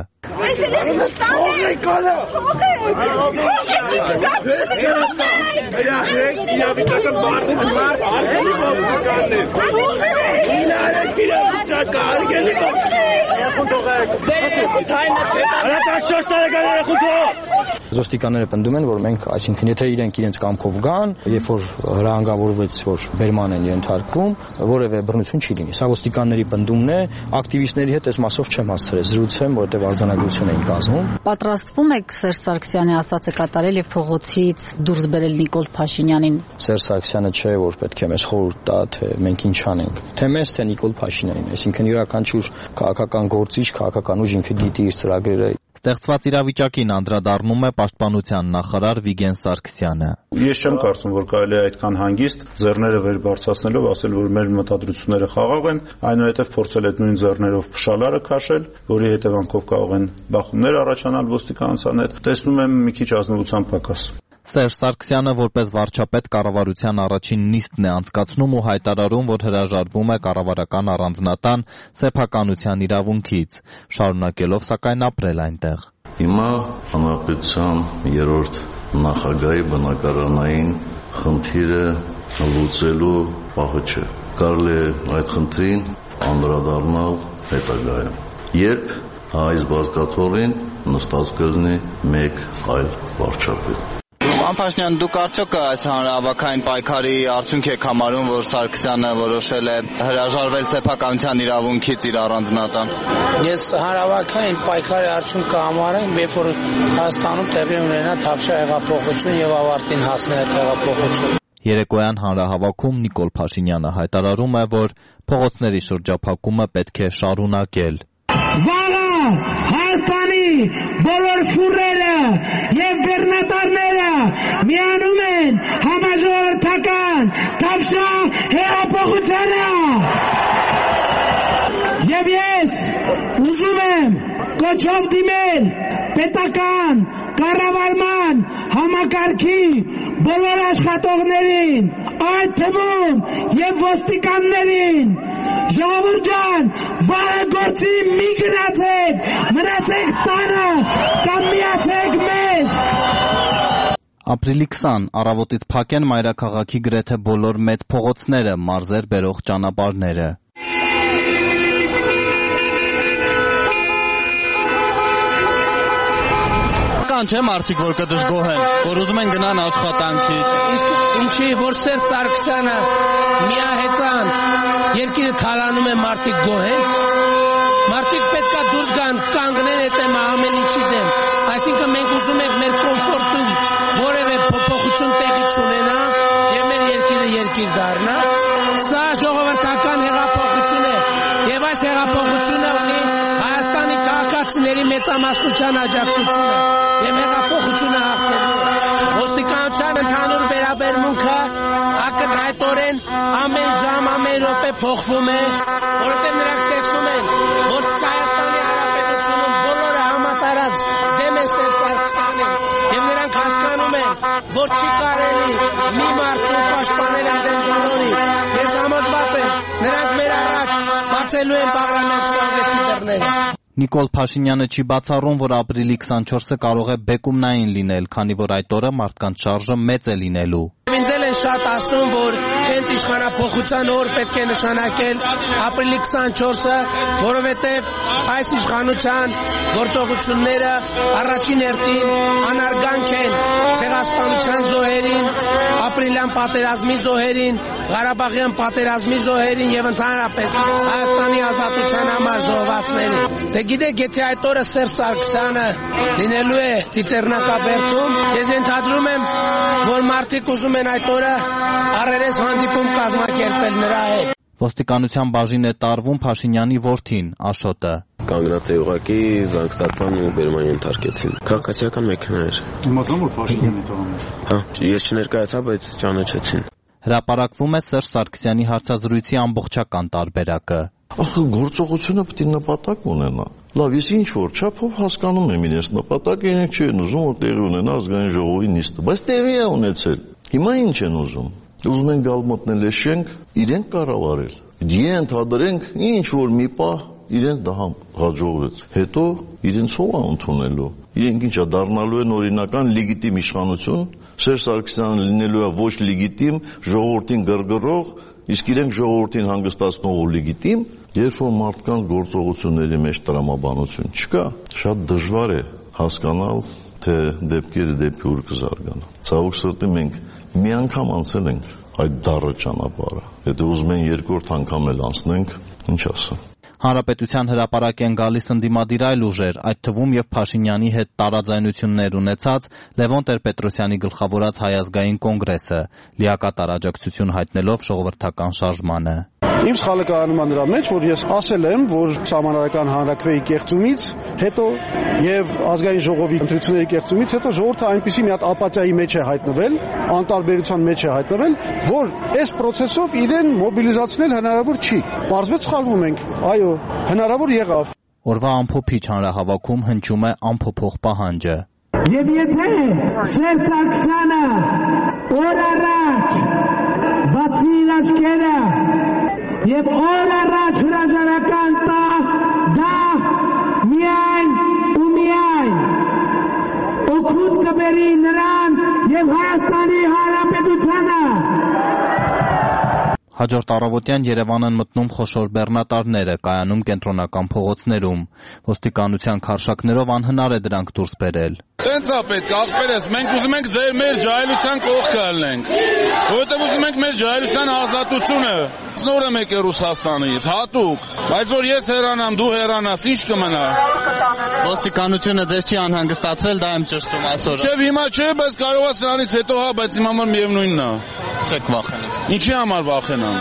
Ոստիկանները պնդում են, որ մենք, այսինքն, եթե իրենք իրենց կամքով գան, երբ որ հրահանգավորվեց, որ բերման են ենթարկվում, որևէ բռնություն չի լինի։ Սա ոստիկանների պնդումն է, ակտիվիստների հետ այս մասով չեմ հասցրել զրուցեմ, որտեղ արձանագրություն էին կազմում։ Պատրաստվում եք Սերժ Սարգսյանի ասածը կատարել եւ փողոցից դուրս բերել Նիկոլ Փաշինյանին։ Սերժ Սարգսյանը չէ, որ պետք է մեզ խորհուրդ տա, թե մենք ինչ անենք։ Թե մեզ, թե Նիկոլ Փաշինյանին, այսինքն յուրաքանչյուր քաղաքական գործիչ, քաղաքական ուժ ինքը գիտի իր ծրագրերը։ Ստեղծված իրավիճակին անդրադառնում է պաշտպանության նախարար Վիգեն Սարգսյանը։ Ես չեմ կարծում, որ կարելի է այդքան հանգիստ ձեռները վեր բարձրացնելով ասել, որ մեր մտադրությունները խաղաղ են, այնուհետև փորձել այդ նույն ձեռներով փշալարը քաշել, որի հետևանքով կարող են բախումներ առաջանալ ոստիկանության հետ։ Տեսնում եմ մի քիչ ազնվության պակաս։ Սերժ Սարգսյանը որպես վարչապետ կառավարության առաջին նիստն է անցկացնում ու հայտարարում, որ հրաժարվում է կառավարական առանձնատան սեփականության իրավունքից, շարունակելով սակայն ապրել այնտեղ։ Հիմա հանրապետության երրորդ նախագահի բնակարանային խնդիրը լուծելու պահը չէ։ Կարելի է այդ խնդրին անդրադառնալ հետագայում, երբ այս բազկաթոռին նստած կլինի մեկ այլ վարչապետ։ Պարոն Փաշինյան, դուք արդյոք այս հանրահավաքային պայքարի արդյունք եք համարում, որ Սարգսյանը որոշել է հրաժարվել սեփականության իրավունքից իր առանձնատան։ Ես հանրահավաքային պայքարի արդյունքը համարեմ, երբ որ Հայաստանում տեղի ունենա Թավշյա հեղափոխություն եւ ավարտին հասնի այդ հեղափոխությունը։ Երեկոյան հանրահավաքում Նիկոլ Փաշինյանը հայտարարում է, որ փողոցների շրջափակումը պետք է շարունակել։ Վաղը Հայաստանի բոլոր ֆուրերը եւ բեռնատարները միանում են համաժողովրդական Թավշյա հեղափոխությանը։ Եվ ես ուզում եմ կոչով դիմել պետական կառավարման համակարգի բոլոր աշխատողներին, այդ թվում եւ ոստիկաններին, ժողովուրդ ջան, վաղը գործի մի գնացեք, մնացեք տանը կամ միացեք մեզ։ Ապրիլի քսան առավոտից փակ են մայրաքաղաքի գրեթե բոլոր մեծ փողոցները, մարզեր բերող ճանապարհները։ Կան չէ մարդիկ, որ կդժգոհ են, որ ուզում են գնան աշխատանքից։ Ինչի որ Սերժ Սարգսյանը միահեծան երկիրը թալանում է, մարդիկ գոհ են։ Մարդիկ պետքա դուրս գան, կանգնեն այդ ամեն ինչի դեմ։ Այսինքն մենք ուզում ենք մեր կոմֆորտում որևէ փոփոխություն տեղի չունենա եւ մեր երկիրը երկիր դառնա։ Սա ժողովրդական հեղափոխություն է եւ այս հեղափոխությունը ունի Հայաստանի քաղաքացիների մեծամասնության աջակցությունը եւ հեղափոխությունը հաղթելու է։ Ոստիկանության ընդհանուր վերաբերմունքը ակնհայտորեն ամեն ժամ, ամեն րոպե փոխվում է, որովհետեւ նրանք տեսնում են, որ Հայաստանի Հանրապետությունում բոլորը համատարած դեմ է Սերժ Սարգսյանին եւ նրանք հասկանում են, որ չի կարելի մի մարդու պաշտպանել ընդդեմ բոլորի։ Ես համոզված եմ, նրանք մեր առաջ բացելու են Բաղրամյան քսանվեցի դռները։ Նիկոլ Փաշինյանը չի բացառում, որ ապրիլի քսանչորսը կարող է բեկումնային լինել, քանի որ այդ օրը մարդկանց շարժը մեծ է լինելու։ Ինձ էլ են շատ ասում, որ հենց իշխանափոխության օր պետք է նշանակել ապրիլի քսանչորսը, որովհետև այս իշխանության գործողությունները առաջին հերթին անարգանք են ցեղասպանության զոհերին, ապրիլյան պատերազմի զոհերին, Ղարաբաղյան պատերազմի զոհերին եւ ընդհանրապես Հայաստանի ազատության համար զոհվածներին։ Դե գիտեք, եթե այդ օրը Սերժ Սարգսյանը լինելու է Ծիծեռնակաբերդում, ես ենթադրում եմ, որ մարդիկ ուզում են այդ օրը առերես հանդիպում կազմակերպել նրա հետ։ Ոստիկանության բաժին է տարվում Փաշինյանի որդին, Աշոտը։ Կանգնած է ուղակի զանգստացան ու բերման ենթարկեցին։ Քաղաքացիական մեքենա էր։ Իմացան, որ Փաշինյանը տղան է։ Հա, ես չներկայացա, բայց ճանաչեցին։ Հրապարակվում է Սերժ Սարգսյանի հարցազրույցի ամբողջական տարբերակը։ Ախր գործողությունը պետք է նպատակ ունենա։ Լավ, ես ինչ որ չափով հասկանում եմ իրենց նպատակը, իրենք չեն ուզում որ տեղի ունենա ազգային ժողովի նիստը, բայց տեղի է ունեցել։ Հիմա ինչ են ուզում։ Ուզում են գալ մտնել շենք, իրենք կառավարել։ Ենթադրենք ինչ որ մի պահ իրենց դա հաջողվեց։ Հետո իրենց ով է ընդունելու։ Իրենք ինչա դառնալու են օրինական լեգիտիմ իշխանություն, Սերժ Սարգսյանը լինելու է ոչ լեգիտիմ, ժողովրդին գրգռող, իսկ իրենք ժողովրդին հանգստացնող ու լեգիտիմ, երբ որ մարդկանց գործողությունների մեջ տրամաբանություն չկա, շատ դժվար է հասկանալ, թե դեպքերը դեպի ուր կզարգանան։ Ցավոք սրտի մենք մի անգամ անցել ենք այդ դառը ճանապարհը։ Եթե ուզում են երկրորդ անգամ էլ անցնենք, ինչ ասեմ։ Հանրապետության հրապարակ են գալիս ընդդիմադիր այլ ուժեր, այդ թվում եւ Փաշինյանի հետ տարաձայնություններ ունեցած Լևոն Տեր-Պետրոսյանի գլխավորած Հայ ազգային կոնգրեսը, լիակատար աջակցություն հայտնելով ժողովրդական շարժմանը։ Իմ սխալը կայանում է նրա մեջ, որ ես ասել եմ, որ Սահմանադրական հանրաքվեի կեղծումից հետո եւ ազգային ժողովի ընտրությունների կեղծումից հետո ժողովուրդը այնպիսի մի հատ ապաթիայի մեջ է հայտնվել, անտարբերության մեջ է հայտնվել, որ այս process-ով իրեն մոբիլիզացնել հնարավոր չի։ Պարզվեց սխալվում ենք։ Այո, հնարավոր եղավ։ Օրվա ամփոփիչ հանրահավաքում հնչում է ամփոփող պահանջը։ Եվ եթե Սերժ Սարգսյանը օր առաջ բացի իր աչքերը եւ օր առաջ հրաժարական տա, դա միայն ու միայն օգուտ կբերի նրան եւ Հայաստանի Հանրապետությանը։ Հաջորդ առավոտյան Երևան են մտնում խոշոր բեռնատարները, կայանում կենտրոնական փողոցներում։ Ոստիկանության քարշակներով անհնար է դրանք դուրս բերել։ Տենց է պետք, աղբերս, մենք ուզում ենք ձեր մեր ջահելության կողքը ելնենք, որովհետև ուզում ենք մեր ջահելության ազատությունը։ Նոր եմ եկել Ռուսաստանից, հատուկ, բայց որ ես հեռանամ, դու հեռանաս, ինչ կմնա։ Ոստիկանությունը ձեզ չի անհանգստացրել, դա եմ ճշտում այսօր։ Չէ, հիմա չէ, բայց կարող է սրանից հետո հա, բայց իմ համար միևնույնն է։ Չեք վախենում։ Ինչի համար վախենամ։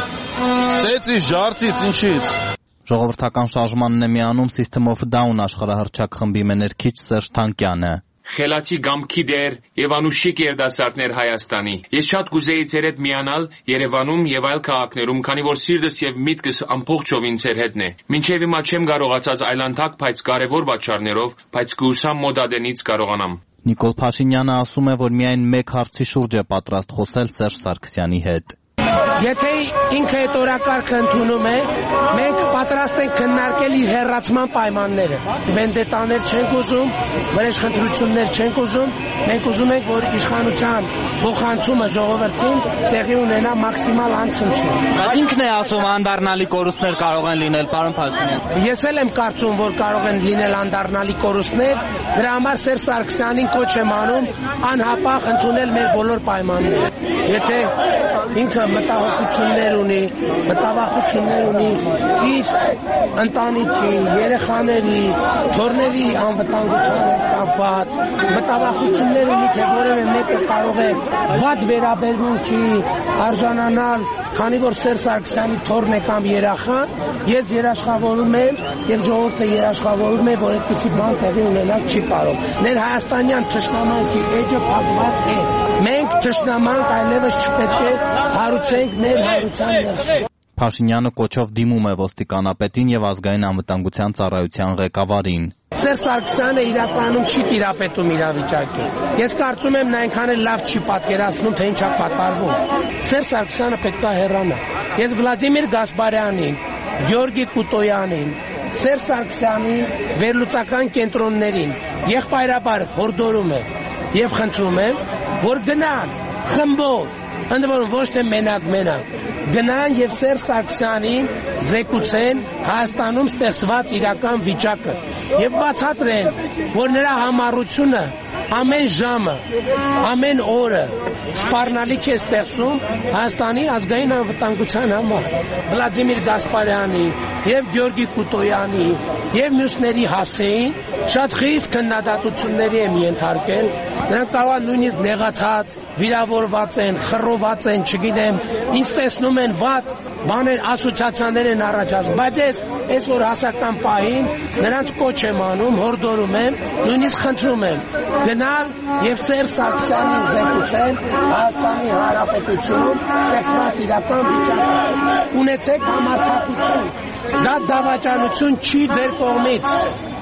Ծեծից, ջարդից, ինչից։ Ժողովրդական շարժմանն է միանում System of a Down աշխարհահռչակ խմբի մեներքիչ Սերժ Թանկյանը։ Խելացի գամքի դեր եւ անուշիկ երդասարտներ Հայաստանի։ Ես շատ կուզեի ձեր հետ միանալ Երևանում եւ այլ քաղաքներում, քանի որ սիրտս եւ միտքս ամբողջովին ձեր հետն է։ Մինչեւ հիմա չեմ կարողացած այլանդակ, բայց կարեւոր պատճառներով, բայց կհուսամ մոդադենից կարողանամ։ Նիկոլ Փաշինյանը ասում է, որ միայն մեկ հարցի շուրջ է պատրաստ խոսել Սերժ Սարգսյանի հետ։ Եթե ինքը այդ օրակարգը ընդունում է, մենք պատրաստ ենք քննարկել իր հեռացման պայմանները։ Վենդետաներ չենք ուզում, վրեժխնդրություններ չենք ուզում, մենք ուզում ենք, որ իշխանության փոխանցումը ժողովրդին տեղի ունենա մաքսիմալ անցնցում։ Ինքն է ասում անդառնալի կորուստներ կարող են լինել, պարոն Փաշինյան։ Ես էլ եմ կարծում, որ կարող են լինել անդառնալի կորուստներ, դրա համար Սերժ Սարգսյանին կոչ եմ անում անհապաղ ընդունել մեր բոլոր պայմանները։ Եթե ինքը մտահոգություններ ունի, մտավախություններ ունի իր ընտանիքի, երեխաների, թոռների անվտանգության հետ կապված, մտավախություններ ունի, թե որևէ մեկը կարող է վատ վերաբերմունքի արժանանալ, քանի որ Սերժ Սարգսյանի թոռն է կամ երախան, ես երաշխավորում եմ եւ ժողովուրդը երաշխավորում է, որ այդպիսի բան տեղի ունենալ չի կարող։ Ներհայաստանյան թշնամանքի էջը փակված է։ Մենք թշնամանք այլևս չպետք է հարուցենք մեր հարության ներսում։ Փաշինյանը կոչով դիմում է ոստիկանապետին եւ ազգային անվտանգության ծառայության ղեկավարին։ Սերժ Սարգսյանը իրականում չի տիրապետում իրավիճակին։ Ես կարծում եմ նա այնքան էլ լավ չի պատկերացնում, թե ինչա կատարվում։ Սերժ Սարգսյանը պետք է հեռանա։ Ես Վլադիմիր Գասպարյանին, Գյորգի Կուտոյանին, Սերժ Սարգսյանի վերլուծական կենտրոններին եղբայրաբար հորդորում եմ եւ խնդրում եմ, որ գնան խմբով, ընդ որում ոչ թե մենակ մենակ, գնան եւ Սերժ Սարգսյանին զեկուցեն Հայաստանում ստեղծված իրական վիճակը եւ բացատրեն, որ նրա համառությունը ամեն ժամը, ամեն օրը սպառնալիք է ստեղծում Հայաստանի ազգային անվտանգության համար։ Վլադիմիր Գասպարյանի եւ Գյորգի Կուտոյանի եւ մյուսների հասցեին շատ խիստ քննադատությունների եմ ենթարկել։ Նրանք կարող են նույնիսկ նեղացած, վիրավորված են, խռոված են, չգիտեմ, ինչ տեսնում են վատ բաներ, ասոցիացիաներ են առաջացնում, բայց ես այսօր հասական պահին նրանց կոչ եմ անում, հորդորում եմ, նույնիսկ խնդրում եմ գնալ եւ Սերժ Սարգսյանին զեկուցել Հայաստանի Հանրապետությունում ստեղծված իրական վիճակը։ Ունեցեք համարձակություն։ Դա դավաճանություն չի ձեր կողմից։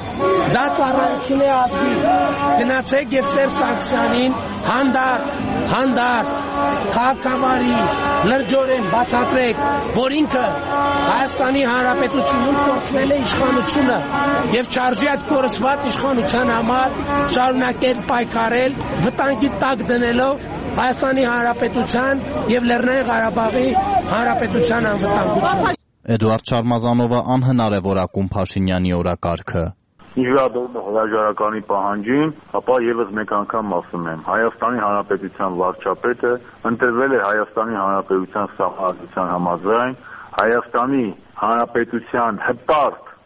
Դա ծառայություն է ազգի։ Գնացեք եւ Սերժ Սարգսյանին հանդարտ, հանդարտ, քաղաքավարի, լրջորեն բացատրեք, որ ինքը Հայաստանի Հանրապետությունում կորցրել է իշխանությունը եւ չարժի այդ կորսված իշխանության համար շարունակել պայքարել, վտանգի տակ դնելով Հայաստանի Հանրապետության եւ Լեռնային Ղարաբաղի Հանրապետության անվտանգությունը։ Էդուարդ Շարմազանովը անհնար է որակում Փաշինյանի օրակարգը։ Ինչ վերաբերում է հրաժարականի պահանջին, ապա եւս մեկ անգամ ասում եմ, Հայաստանի Հանրապետության վարչապետը ընտրվել է Հայաստանի Հանրապետության սահմանադրության համաձայն, Հայաստանի Հանրապետության հպարտ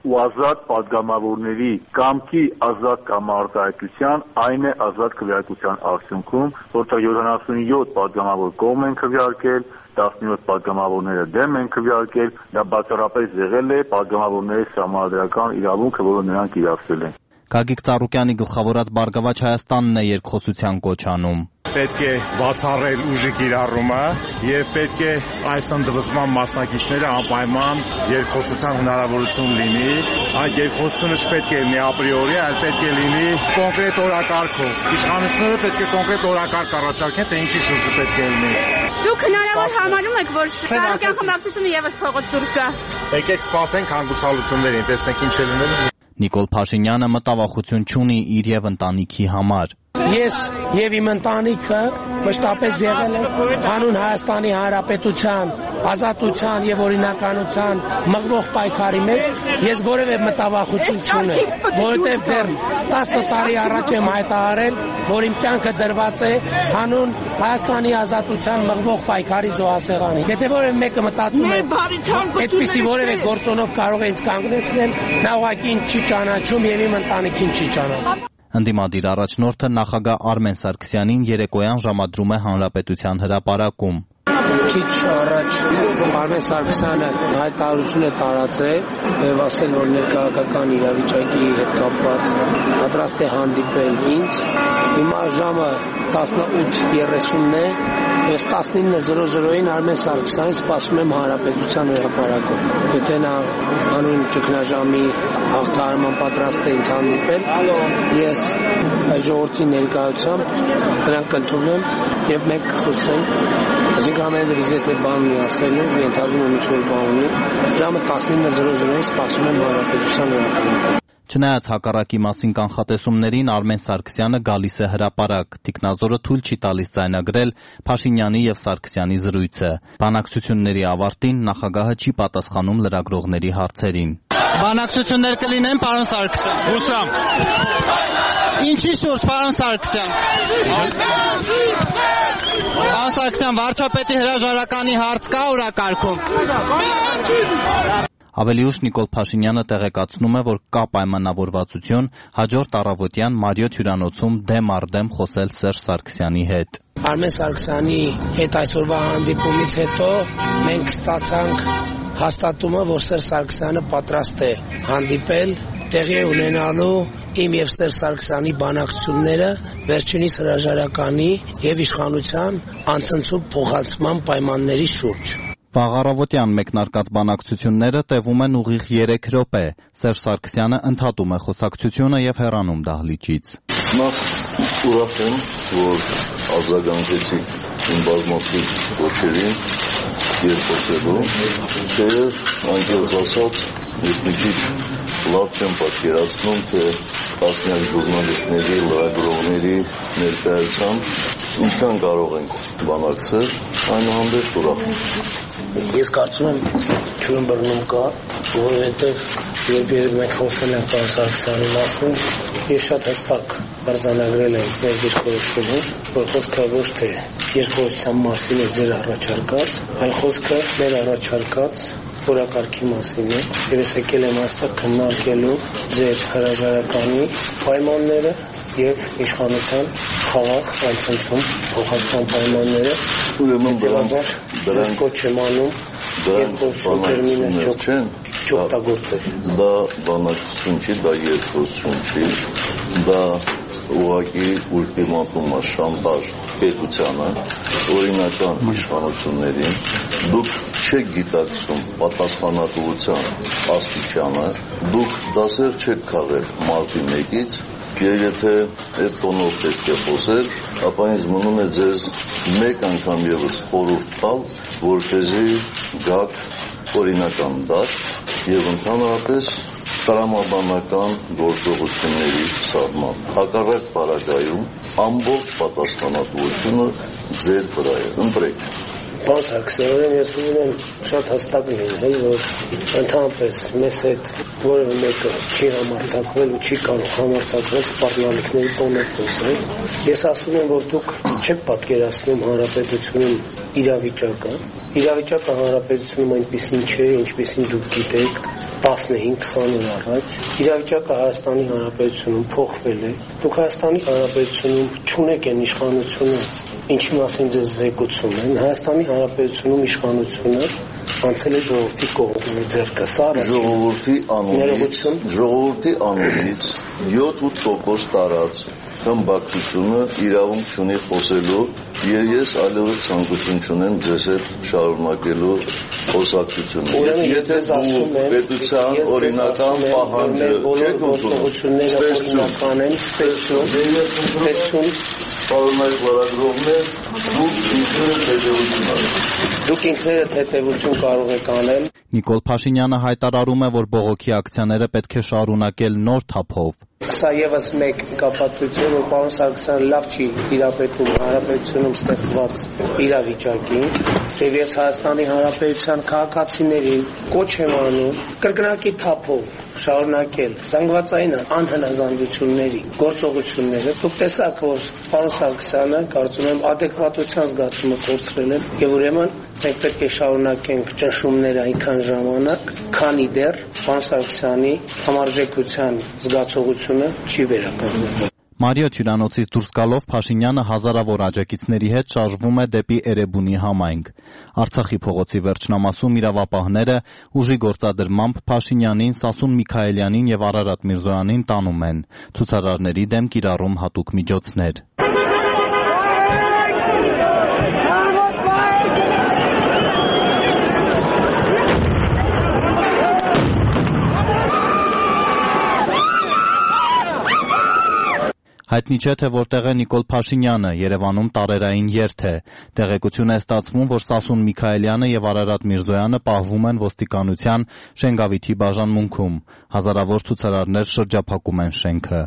ու ազատ падգամավորների կամքի ազատ կամարտահայտության, այն է ազատ քվեարկության արդյունքում, որտեղ յոթանասունյոթ падգամավոր կողմ են քվեարկել, տասնյոթ падգամավորները դեմ են քվեարկել, դա բացառապես եղել է падգամավորների սահմանադրական իրավունքը, որը նրանք իրացրել են։ Գագիկ Ծառուկյանի գլխավորած Բարգավաճ Հայաստանն է երկխոսության կոչ անում։ Պետք է բացառել ուժի կիրառումը եւ պետք է այս ընդվզման մասնակիցները անպայման երկխոսության հնարավորություն լինի։ Այդ երկխոսությունը չպետք է լինի ապրիորի, այլ պետք է լինի կոնկրետ օրակարգով։ Իշխանությունները պետք է կոնկրետ օրակարգ առաջարկեն, թե ինչի շուրջ պետք է լինի։ Դուք հնարավոր համարում եք, որ Ծառուկյան խմբակցությունը եւս փողոց դուրս գա։ Եկեք սպասենք հանգուցալուծումներին, տեսնենք ինչ է լինելու։ Նիկոլ Փաշինյանը մտավախություն չունի իր եւ ընտանիքի համար։ Ես եւ իմ ընտանիքը մշտապես եղել ենք հանուն Հայաստանի Հանրապետության ազատության եւ օրինականության մղվող պայքարի մեջ, ես որևէ մտավախություն չունեմ, որովհետեւ դեռ տասը տարի առաջ եմ հայտարարել, որ իմ կյանքը դրված է հանուն Հայաստանի ազատության մղվող պայքարի զոհասեղանի։ Եթե որևէ մեկը մտածում է, այդպիսի որևէ գործոնով կարող է ինձ կանգնեցնել, նա ուղղակի ինձ չի ճանաչում եւ իմ ընտանիքին չի ճանաչում։ Ընդդիմադիր առաջնորդը նախագահ Արմեն Սարգսյանին երեկոյան ժամադրում է Հանրապետության հրապարակում։ Քիչ առաջ Արմեն Սարգսյանը հայտարարություն է տարածել եւ ասել, որ ներկայական իրավիճակի հետ կապված պատրաստ է հանդիպել ինձ։ Հիմա ժամը տասնութ երեսունն է, ես տասնինը զրո զրոյին Արմեն Սարգսյանին սպասում եմ Հանրապետության հրապարակում։ Եթե նա անուն ճգնաժամի հաղթահարման պատրաստ է ինձ հանդիպել, ես այդ ժողովրդի ներկայությամբ նրան կընդունեմ եւ մենք կխոսենք։ Այսինքն ամենը վիզ եթե բան ունի ասելու, ենթադրում եմ ինչ-որ բան ունի, ժամը տասնինը զրո զրոյին սպասում եմ Հանրապետության հրապարակում։ Չնայած հակառակի մասին կանխատեսումներին Արմեն Սարգսյանը գալիս է հրապարակ։ Տիկնազորը թույլ չի տալիս ձայնագրել Փաշինյանի եւ Սարգսյանի զրույցը։ Բանակցությունների ավարտին նախագահը չի պատասխանում լրագրողների հարցերին։ Բանակցություններ կլինեն, պարոն Սարգսյան։ Հուսամ։ Ինչի շուրջ, պարոն Սարգսյան։ Պարոն Սարգսյան, վարչապետի հրաժարականի հարց կա օրակարգում։ Ավելի ուշ Նիկոլ Փաշինյանը տեղեկացնում է, որ կա պայմանավորվածություն հաջորդ առավոտյան Մարիոթ հյուրանոցում դեմ առ դեմ խոսել Սերժ Սարգսյանի հետ։ Արմեն Սարգսյանի հետ այսօրվա հանդիպումից հետո մենք ստացանք հաստատումը, որ Սերժ Սարգսյանը պատրաստ է հանդիպել, տեղի ունենալու իմ եւ Սերժ Սարգսյանի բանակցությունները վերջինիս հրաժարականի եւ իշխանության անցնցում փոխանցման պայմանների շուրջ։ Վաղ առավոտյան մեկնարկած բանակցությունները տևում են ուղիղ երեք րոպե։ Սերժ Սարգսյանը ընդհատում է խոսակցությունը եւ հեռանում դահլիճից։ Նախ ուրախ եմ, որ արձագանքեցիք իմ բազմաթիվ կոչերին երկոսելու, թեև անկեղծ ասած, ես մի քիչ լավ չեմ պատկերացնում, թե տասնյակ ժուրնալիստների, լրագրողների ներկայությամբ ինչքան կարող ենք բանակցել, այնուհանդերձ ուրախ եմ։ Ես կարծում եմ ջուրն բռնում կա, որովհետև երբ մենք խոսել ենք պարոն Սարգսյանի մասին, ես շատ հստակ արձանագրել եմ մեր դիրքորոշումում, որ խոսքը ոչ թե երկխոսության մասին է ձեր առաջարկած, այլ խոսքը մեր առաջարկած օրակարգի մասին է, եւ ես եկել եմ այստեղ քննարկելու ձեր հրաժարականի պայմանները եւ իշխանության խաղաղ անցնցում փոխանցման պայմանները։ Ուրեմն դրանք դրանք կոչ եմ անում երկխոսություն տերմինը չօգտագործել։ Դա բանակցություն չի, դա երկխոսություն չի, դա ուղղակի ուլտիմատում է, շանտաժ պետությանը, օրինական իշխանություններին։ Դուք չեք գիտակցում պատասխանատվության աստիճանը, դուք դասեր չեք քաղել մարտի մեկից, եւ եթե այդ տոնով պետք է խոսել, ապա ինձ մնում է ձեզ մեկ անգամ ևս խորհուրդ տալ, որպեսզի գաք օրինական դաշտ եւ ընդհանրապես տրամաբանական գործողությունների սահման։ Հակառակ պարագայում ամբողջ պատասխանատվությունը ձեր վրա է։ Ընտրեք։ Պարոն Սարգսյան, ես ուզում եմ շատ հստակ լինել, որ ընդհանրապես մեզ հետ որևէ մեկը չի համարձակվել ու չի կարող համարձակվել սպառնալիքների տոնով խոսել։ Ես ասում եմ, որ դուք չեք պատկերացնում հանրապետությունում իրավիճակը։ Իրավիճակը հանրապետությունում այնպեսին չէ, ինչպեսին դուք գիտեք։ տասնհինգ քսան օր առաջ իրավիճակը Հայաստանի Հանրապետությունում փոխվել է։ Դուք Հայաստանի Հանրապետությունում չունեք այն իշխանությունը, ինչի մասին ձեզ զեկուցում են։ Հայաստանի Հանրապետությունում իշխանությունը անցել է ժողովրդի կողմից ձեռքը սարը ժողովրդի անունից ժողովրդի անունից յոթ-ութ տոկոս տարած խմբակցությունը իրավունք չունի խոսելու եւ ես այլևս ցանկություն չունեմ ձեզ հետ շարունակելու խոսակցությունը։ Եթե դու պետության օրինական պահանջը չեք գործողությունները օրինական են, ստեցում, ստեցում պարոնայք լրագրողներ, դուք ինքներդ հետևություն արեք։ Դուք ինքներդ հետևություն կարող եք անել։ Նիկոլ Փաշինյանը հայտարարում է, որ բողոքի ակցիաները պետք է շարունակել նոր թափով։ Սա եւս մեկ կապացույց է, որ պարոն Սարգսյանը լավ չի տիրապետում Հանրապետությունում ստեղծված իրավիճակին, եւ ես Հայաստանի Հանրապետության քաղաքացիներին կոչ եմ անում կրկնակի թափով շարունակել զանգվածային անհնազանդությունների գործողությունները։ Դուք տեսաք, որ պարոն Սարգսյանը կարծում եմ adekvatության զգացումը կորցրել է, եւ ուրեմն մենք պետք է շարունակենք ճնշումները այնքան ժամանակ, քանի դեռ պարոն Սարգսյանի համարժեքության զգացողությունը չի վերականգնվել։ Մարիոթ հյուրանոցից դուրս գալով Փաշինյանը հազարավոր աջակիցների հետ շարժվում է դեպի Էրեբունի համայնք։ Արցախի փողոցի վերջնամասում իրավապահները ուժի գործադրմամբ Փաշինյանին, Սասուն Միքայելյանին եւ Արարատ Միրզոյանին տանում են։ Ցուցարարների դեմ կիրառում հատուկ միջոցներ։ Հայտնի չէ, թե որտեղ է Նիկոլ Փաշինյանը, Երևանում տարերային երթ է։ Տեղեկություն է ստացվում, որ Սասուն Միքայելյանը եւ Արարատ Միրզոյանը պահվում են ոստիկանության Շենգավիթի բաժանմունքում։ Հազարավոր ցուցարարներ շրջափակում են շենքը։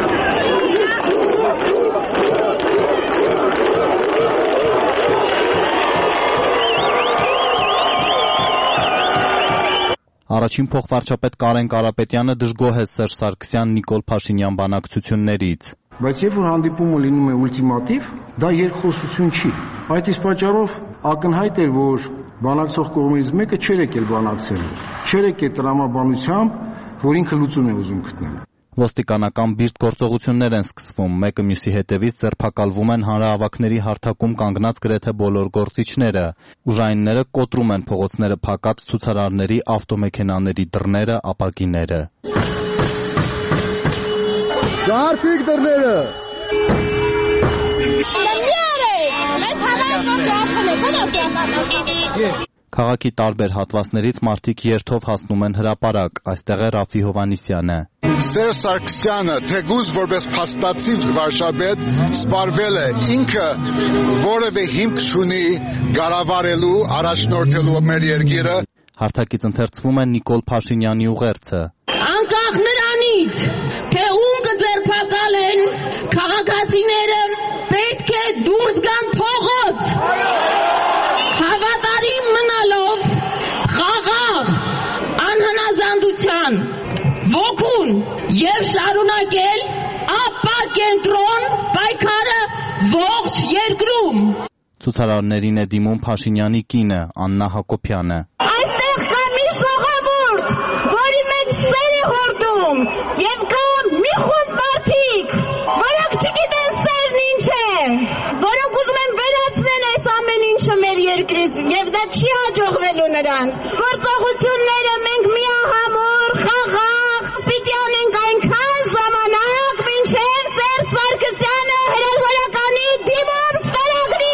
Առաջին փոխվարչապետ Կարեն Կարապետյանը դժգոհ է Սերժ Սարգսյան-Նիկոլ Փաշինյան բանակցություններից։ Բայց երբ որ հանդիպումը լինում է ուլտիմատիվ, դա երկխոսություն չի։ Այդ իսկ պատճառով ակնհայտ էր, որ բանակցող կողմից մեկը չէր եկել բանակցել, չէր եկել տրամաբանությամբ, որ ինքը լուծում է ուզում գտնել։ Ոստիկանական բիրտ գործողություններ են սկսվում, մեկը մյուսի հետևից ձերբակալվում են հանրահավաքների հարթակում կանգնած գրեթե բոլոր գործիչները։ Ուժայինները կոտրում են փողոցները փակած ցուցարարների ավտոմեքենաների դռները, ապակիները։ Ջարդիկ դռները։ Քաղաքի տարբեր հատվածներից մարդիկ երթով հասնում են հրապարակ, այստեղ է Ռաֆի Հովհաննիսյանը։ Սերժ Սարգսյանը թեկուզ որպես փաստացի վարչապետ սպառվել է, ինքը որևէ հիմք չունի կառավարելու, առաջնորդելու մեր երկիրը։ Հարթակից ընթերցվում է Նիկոլ Փաշինյանի ուղերձը։ Անկախ նրանից, թե ում կձերբակալեն, քաղաքացիները պետք է դուրս գան փողոց։ Հավատարիմ մնալով խաղաղ անհնազանդության ոգուն եւ շարունակել ապա կենտրոն պայքարը ողջ երկրում։ Ցուցարարներին է դիմում Փաշինյանի կինը Աննա Հակոբյանը։ Այստեղ կա մի ժողովուրդ, որի մեջ սեր է հորդում, եւ կա մի խումբ մարդիկ, որոնք չգիտեն սերն ինչ է, որոնք ուզում են վերացնել այս ամեն ինչը մեր երկրից, եւ դա չի հաջողվելու նրանց։ Գործողությունները մենք միահամուռ, խաղաղ, պիտի անենք այնքան ժամանակ, մինչև Սերժ Սարգսյանը հրաժարականի դիմում ստորագրի։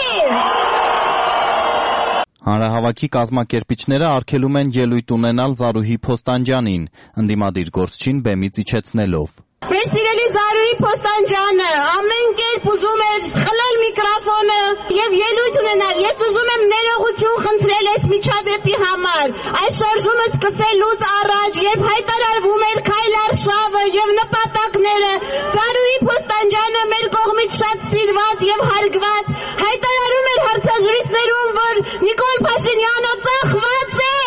Հանրահավաքի կազմակերպիչները արգելում են ելույթ ունենալ Զարուհի Փոստանջյանին, ընդդիմադիր գործչին բեմից իջեցնելով։ Մեր սիրելի Զարուհի Փոստանջյանը ամեն կերպ ուզում էր խլել միկրոֆոնը եւ ելույթ ունենալ։ Ես ուզում եմ ներողություն խնդրել այս միջադեպի համար։ Այս շարժումը սկսելուց առաջ, երբ հայտարարվում էր քայլարշավը եւ նպատակները, Զարուհի Փոստանջյանը մեր կողմից շատ սիրված եւ հարգված հայտարարում էր հարցազրույցներում, որ Նիկոլ Փաշինյանը ծախված է։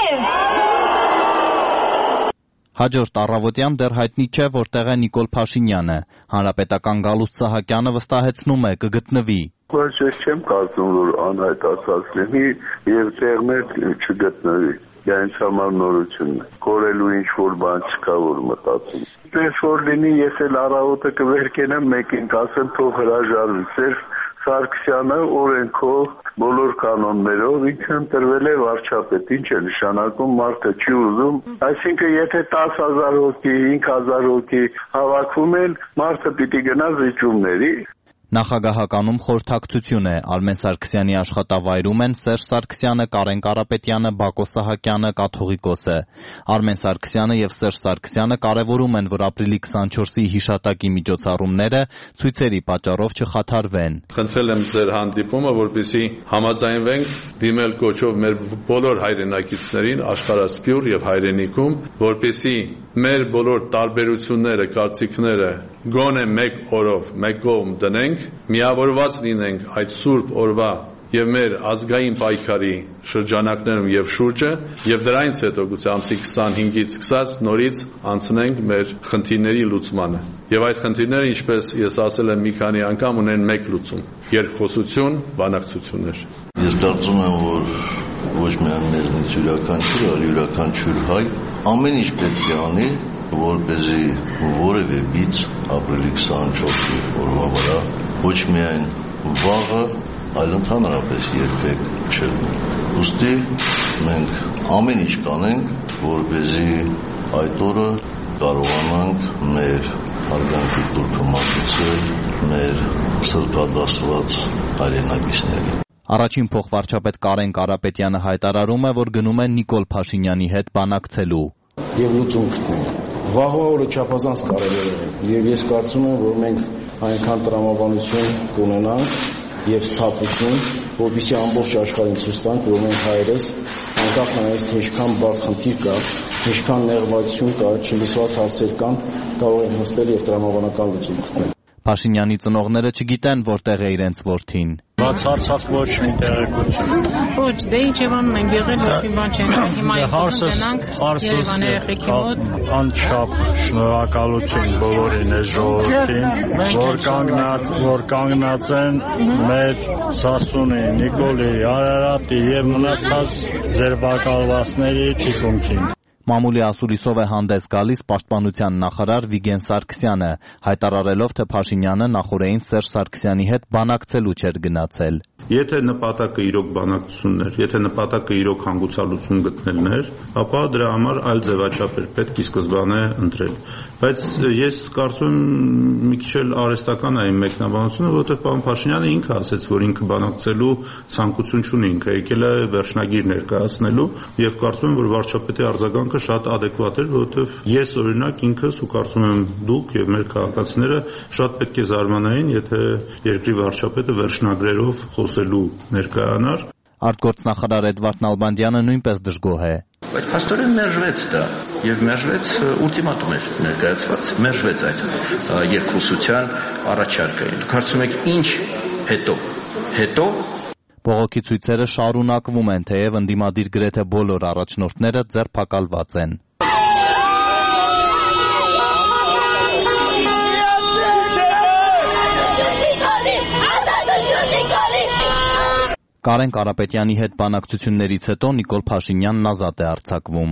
Հաջորդ առավոտյան դեռ հայտնի չէ, որտեղ է Նիկոլ Փաշինյանը։ Հանրապետական Գալուստ Սահակյանը վստահեցնում է կգտնվի։ Բայց ես չեմ կարծում, որ անհայտ ասած լինի եւ տեղներ չգտնվի։ դա ինձ համար նորություն է։ Կորելու ինչ որ բան չկա, որ մտածում։ Դες որ լինի, ես էլ առավոտը կվերկենեմ, մեկին կասեմ թող հրաժարվի։ Սերժ Սարգսյանը օրենքով բոլոր կանոններով ինքը ընտրվել է վարչապետ, ինչ է նշանակում, մարդը չի ուզում, այսինքն եթե տասը հազար հոգի, հինգ հազար հոգի հավաքվում են, մարդը պիտի գնա զիջումների։ Նախագահականում խորհրդակցություն է, Արմեն Սարգսյանի աշխատավայրում են Սերժ Սարգսյանը, Կարեն Կարապետյանը, Բակո Սահակյանը, Կաթողիկոսը։ Արմեն Սարգսյանը եւ Սերժ Սարգսյանը կարևորում են, որ ապրիլի քսանչորսի հիշատակի միջոցառումները ցույցերի պատճառով չխաթարվեն։ Խնդրել եմ ձեր հանդիպումը, որպեսզի համաձայնվենք դիմել կոչով մեր բոլոր հայրենակիցներին աշխարհասփյուռ եւ հայրենիքում, որպեսզի մեր բոլոր տարբերությունները, կարծիքները գոնե մեկ օրով մեկ կողմ դնենք, միավորված լինենք այդ սուրբ օրվա եւ մեր ազգային պայքարի շրջանակներում եւ շուրջը եւ դրանից հետո գուցե ամսի քսանհինգից սկսած նորից անցնենք մեր խնդիրների լուծմանը եւ այդ խնդիրները, ինչպես ես ասել եմ մի քանի անգամ, ունեն մեկ լուծում՝ երկխոսություն, բանակցություններ։ Ես կարծում եմ, որ ոչ միայն մեզնից յուրաքանչյուր, այլ յուրաքանչյուր հայ ամեն ինչ պետք է անի, որպեսզի որևէ բիծ ապրիլի քսանչորսի օրվա վրա ոչ միայն վաղը, այլ ընդհանրապես երբեք չլինի։ Ուստի մենք ամեն ինչ կանենք, որպեսզի այդ օրը կարողանանք մեր հարգանքի տուրքը մատուցել մեր սրբադասված հայրենակիցներին։ Առաջին փոխվարչապետ Կարեն Կարապետյանը հայտարարում է, որ գնում է Նիկոլ Փաշինյանի հետ բանակցելու։ Եվ լուծում գտնենք։ Վաղվա օրը չափազանց կարևոր է, եւ ես կարծում եմ, որ մենք այնքան տրամաբանություն կունենանք եւ սթափություն, որպեսզի ամբողջ աշխարհին ցույց տանք, որ մենք հայերս անկախ նրանից թե ինչքան բարդ խնդիր կա, ինչքան նեղվածություն կա, չլսված հարցեր կան, կարող ենք նստել եւ տրամաբանական լուծում գտնել։ Փաշինյանի ծնողները չգիտեն, որտեղ է իրենց որդին։ Բացարձակ ոչ մի տեղեկություն։ Ոչ, դե ինչ Եվանում ենք եղել, ոչ մի բան չենք։ Հիմա ենք Երևան երեխեքի մոտ։ Անչափ շնորհակալություն բոլորին է ժողովրդին, որ կանգնած, որ կանգնած են մեր Սասունի, Նիկոլի, Արարատի եւ մնացած ձերբակալվածների թիկունքին։ Մամուլի ասուլիսով է հանդես գալիս պաշտպանության նախարար Վիգեն Սարգսյանը, հայտարարելով, թե Փաշինյանը նախորդին Սերժ Սարգսյանի հետ բանակցելու չէր գնացել։ Եթե նպատակը իրոք բանակցություններ, եթե նպատակը իրոք հանգուցալուծում գտնելն էր, ապա դրա համար այլ ձևաչափ էր պետք ի սկզբանե ընտրել։ Բայց ես կարծում եմ մի քիչ էլ արհեստական է այն մեկնաբանությունը, որովհետև պարոն Փաշինյանը ինքը ասեց, որ ինքը բանակցելու ցանկություն չունի, ինքը եկել է վերջնագիր ներկայացնելու եւ կարծում եմ, որ վարչապետի արձագանքը շատ adekvat էր, որովհետև ես օրինակ ինքս ու կարծում եմ դուք եւ մեր քաղաքացիները շատ պետք է զարմանային, եթե երկրի վարչապետը վերջնագրերով խոսելու ներկայանար։ Արտգործնախարար Էդվարդ Նալբանդյանը նույնպես դժգոհ է։ Բայց փաստորեն մերժվեց դա եւ մերժվեց ուլտիմատում էր ներկայացված, մերժվեց այդ երկխոսության առաջարկը։ Դուք հարցում եք ինչ հետո։ Հետո Բողոքի ցույցերը շարունակվում են, թեև ընդդիմադիր գրեթե բոլոր առաջնորդները ձերբակալված են։ Կարեն Կարապետյանի հետ բանակցություններից հետո Նիկոլ Փաշինյանն ազատ է արձակվում։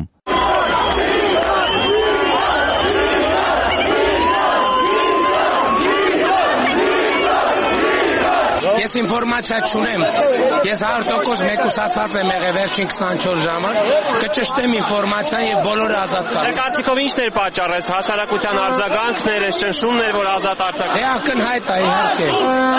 Ես ինֆորմացիա չունեմ, ես հարյուր տոկոս մեկուսացած եմ եղել վերջին քսանչորս ժամը, կճշտեմ ինֆորմացիան եւ բոլորը ազատ կան։ Ձեր կարծիքով ի՞նչն էր պատճառը, հասարակության արձագանքներ, ճնշումներ, որ ազատ արձակվեն։ Դե ակնհայտ է, իհարկե։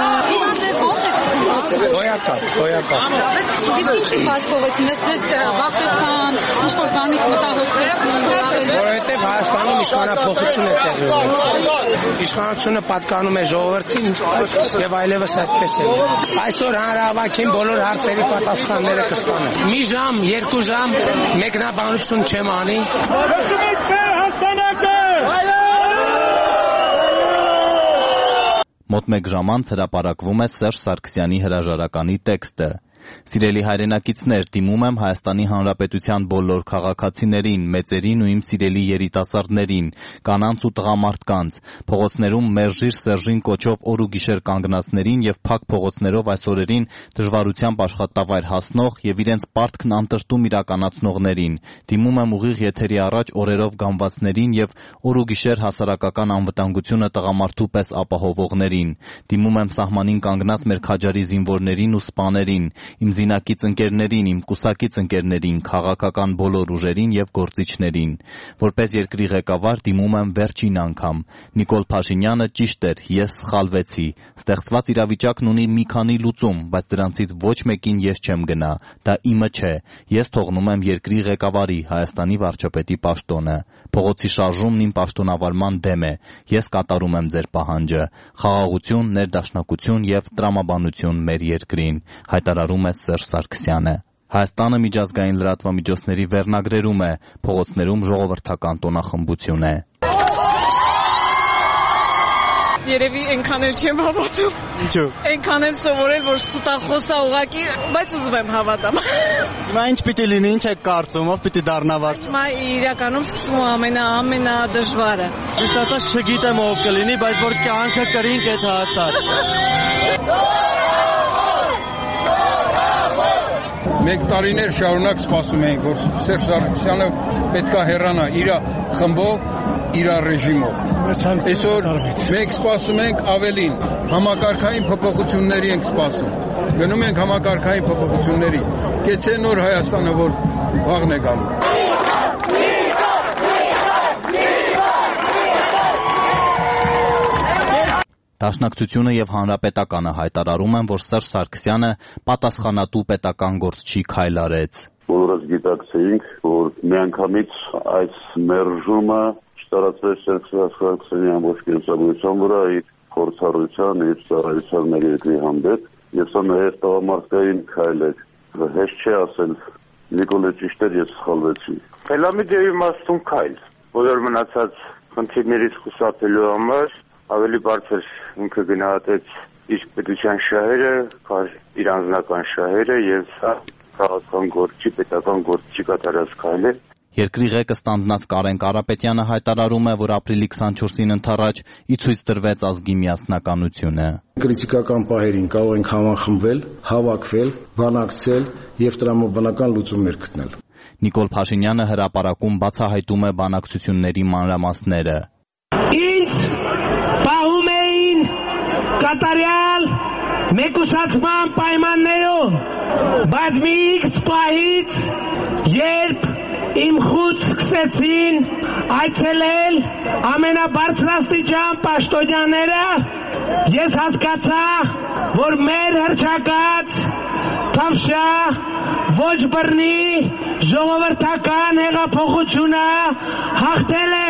Գոյական, գոյական։ Իսկ ինչի փաստողեցին, դες վախեցան, ինչ-որ բանից մտահոգվեցին։ Որովհետև Հայաստանում իշխանափոխություն է տեղի ունեցել։ Իշխանությունը պատկանում է ժողովրդին եւ այլևս այդպես է։ Այսօր հանրահավաքին բոլոր հարցերի պատասխանները կստանան։ Մի ժամ, երկու ժամ մեկնաբանություն չեմ անի։ Մոտ մեկ ժամ անց հրապարակվում է Սերժ Սարգսյանի հրաժարականի տեքստը։ Սիրելի հայրենակիցներ, դիմում եմ Հայաստանի Հանրապետության բոլոր քաղաքացիներին, մեծերին ու իմ սիրելի երիտասարդներին, կանանց ու տղամարդկանց, փողոցներում մերժիր Սերժին կոչով օր ու գիշեր կանգնածներին եւ փակ փողոցներով այս օրերին դժվարությամբ աշխատավայր հասնող եւ իրենց պարտքն անտրտում իրականացնողներին, դիմում եմ ուղիղ եթերի առաջ օրերով գամվածներին եւ օր ու գիշեր հասարակական անվտանգությունը տղամարդու պես ապահովողներին, դիմում եմ սահմանին կանգնած մեր քաջարի զինվորներին ու սպաներին, իմ զինակից ընկերներին, իմ կուսակից ընկերներին, քաղաքական բոլոր ուժերին եւ գործիչներին։ Որպես երկրի ղեկավար դիմում եմ վերջին անգամ։ Նիկոլ Փաշինյանը ճիշտ էր, ես սխալվեցի։ Ստեղծված իրավիճակն ունի մի քանի լուծում, բայց դրանցից ոչ մեկին ես չեմ գնա։ Դա իմը չէ։ Ես թողնում եմ երկրի ղեկավարի, Հայաստանի վարչապետի պաշտոնը։ Փողոցի շարժումն իմ պաշտոնավարման դեմ է։ Ես կատարում եմ ձեր պահանջը։ Խաղաղություն, ներդաշնակություն եւ տրամաբանություն մեր երկրին, հայտարարում է Սերժ Սարգսյանը։ Հայաստանը միջազգային լրատվամիջոցների վերնագրերում է, փողոցներում ժողովրդական տոնախմբություն է։ Երևի այնքան էլ չեմ հավատում։ Ինչու՞։ Այնքան էլ սովորել, որ սուտախոս է ուղակի, բայց ուզում եմ հավատամ։ Հիմա ինչ պիտի լինի, ինչ եք կարծում, ով պիտի դառնա վարչապետ։ Հիմա իրականում սկսում ամենա ամենադժվարը։ Ճիշտ ասած չգիտեմ ով կլինի, բայց որ կյանքը կրինք այդ հասար։ Մեկ տարիներ շարունակ սպասում էինք, որ Սերժ Սարգսյանը պետքա հեռանա իր խմբով, իր ռեժիմով։ Այսօր մենք սպասում ենք ավելին, համակարգային փոփոխությունների ենք սպասում։ Գնում ենք համակարգային փոփոխությունների։ Կեցե նոր Հայաստանը, որ վաղն է գալու։ Դաշնակցությունը եւ Հանրապետականը հայտարարում են, որ Սերժ Սարգսյանը պատասխանատու պետական գործչի քայլ արեց։ Բոլորս գիտակցեինք, որ միանգամից այս մերժումը չտարածվեց Սերժ Սարգսյանի ամբողջ կենսագրության վրա, իր փորձառության, իր ծառայության մեր երկրի հանդեպ, եւ սա նաեւ տղամարդկային քայլ է։ Հեշտ չէ ասել, Նիկոլը ճիշտ էր, ես սխալվեցի։ Ֆելամիդիայի իմաստուն քայլ, բոլոր մնացած խնդիրներից խուսափելու համար ավելի բարձր ինքը գնահատեց իր պետության շահերը, իր անձնական շահերը եւ սա քաղաքական գործի, պետական գործի կատարած քայլ է։ Երկրի ղեկը ստանձնած Կարեն Կարապետյանը հայտարարում է, որ ապրիլի քսանչորսին ընդառաջ ի ցույց տրվեց ազգի միասնականությունը։ Կրիտիկական պահերին կարող ենք համախմբվել, հավաքվել, բանակցել եւ տրամաբանական լուծումներ գտնել։ Նիկոլ Փաշինյանը հրապարակում բացահայտում է բանակցությունների մանրամասները։ Ինձ պահում էին կատարյալ մեկուսացման պայմաններում, բայց մի իքս պահից, երբ իմ խուտ սկսեցին այցելել ամենաբարձրաստիճան պաշտոնյաները, ես հասկացա, որ մեր հռչակած թավշյա ոչ բռնի ժողովրդական հեղափոխությունը հաղթել է։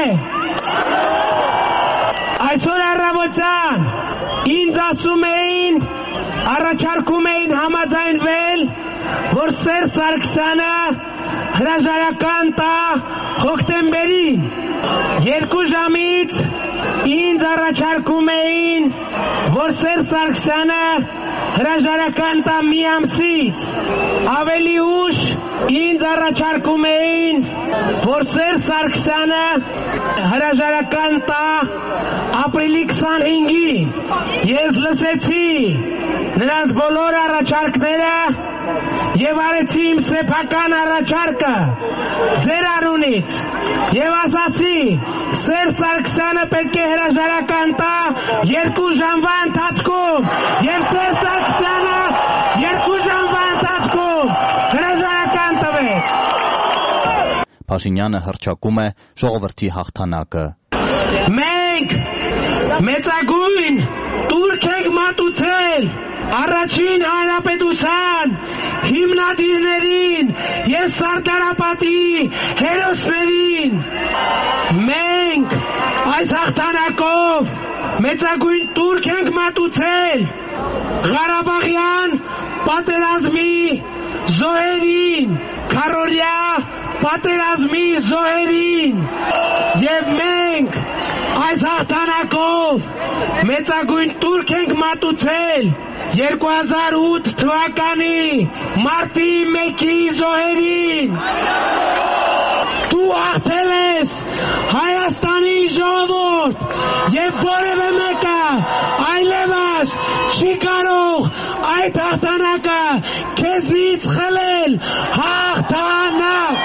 Այսօր առավոտյան ինձ ասում էին, առաջարկում էին համաձայնվել, որ Սերժ Սարգսյանը հրաժարական տա հոկտեմբերին։ Երկու ժամից ինձ առաջարկում էին, որ Սերժ Սարգսյանը հրաժարական տա մի ամսից։ Ավելի ուշ ինձ առաջարկում էին, որ Սերժ Սարգսյանը հրաժարական տա ապրիլի քսանհինգին։ Ես լսեցի նրանց բոլոր առաջարկները եւ արեցի իմ սեփական առաջարկը ձեր անունից եւ ասացի Սերժ Սարգսյանը պետք է հրաժարական տա երկու ժամվա ընթացքում եւ Սերժ Սարգսյանը երկու ժամվա ընթացքում հրաժարական տվեց։ Փաշինյանը հռչակում է ժողովրդի հաղթանակը։ Մենք մեծագույն տուրք ենք մատուցել առաջին հանրապետության հիմնադիրներին եւ Սարդարապատի հերոսներին։ Մենք այս հաղթանակով մեծագույն տուրք ենք մատուցել Ղարաբաղյան պատերազմի զոհերին, քառօրյա պատերազմի զոհերին, եւ մենք Այս հաղթանակով մեծագույն տուրք ենք մատուցել երկու հազար ութ թվականի մարտի մեկի զոհերին։ Դու հաղթել ես Հայաստանի ժողովուրդ եւ որևէ մեկը այլևս չի կարող այդ հաղթանակը քեզնից խլել։ Հաղթանակ։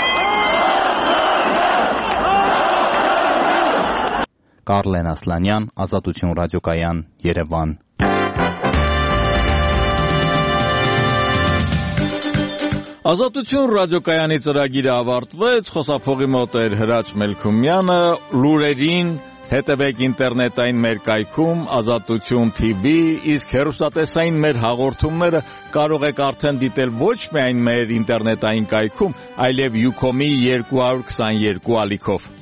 Կարլեն Ասլանյան, Ազատություն ռադիոկայան, Երևան։ Ազատություն ռադիոկայանի ծրագիրը ավարտվեց, խոսափողի մոտ էր Հրաչ Մելքումյանը, լուրերին հետևեք ինտերնետային մեր կայքում ազատություն թի վի, իսկ հեռուստատեսային մեր հաղորդումները կարող եք արդեն դիտել ոչ միայն մեր ինտերնետային կայքում, այլև Յուքոմի երկու հարյուր քսաներկու ալիքով։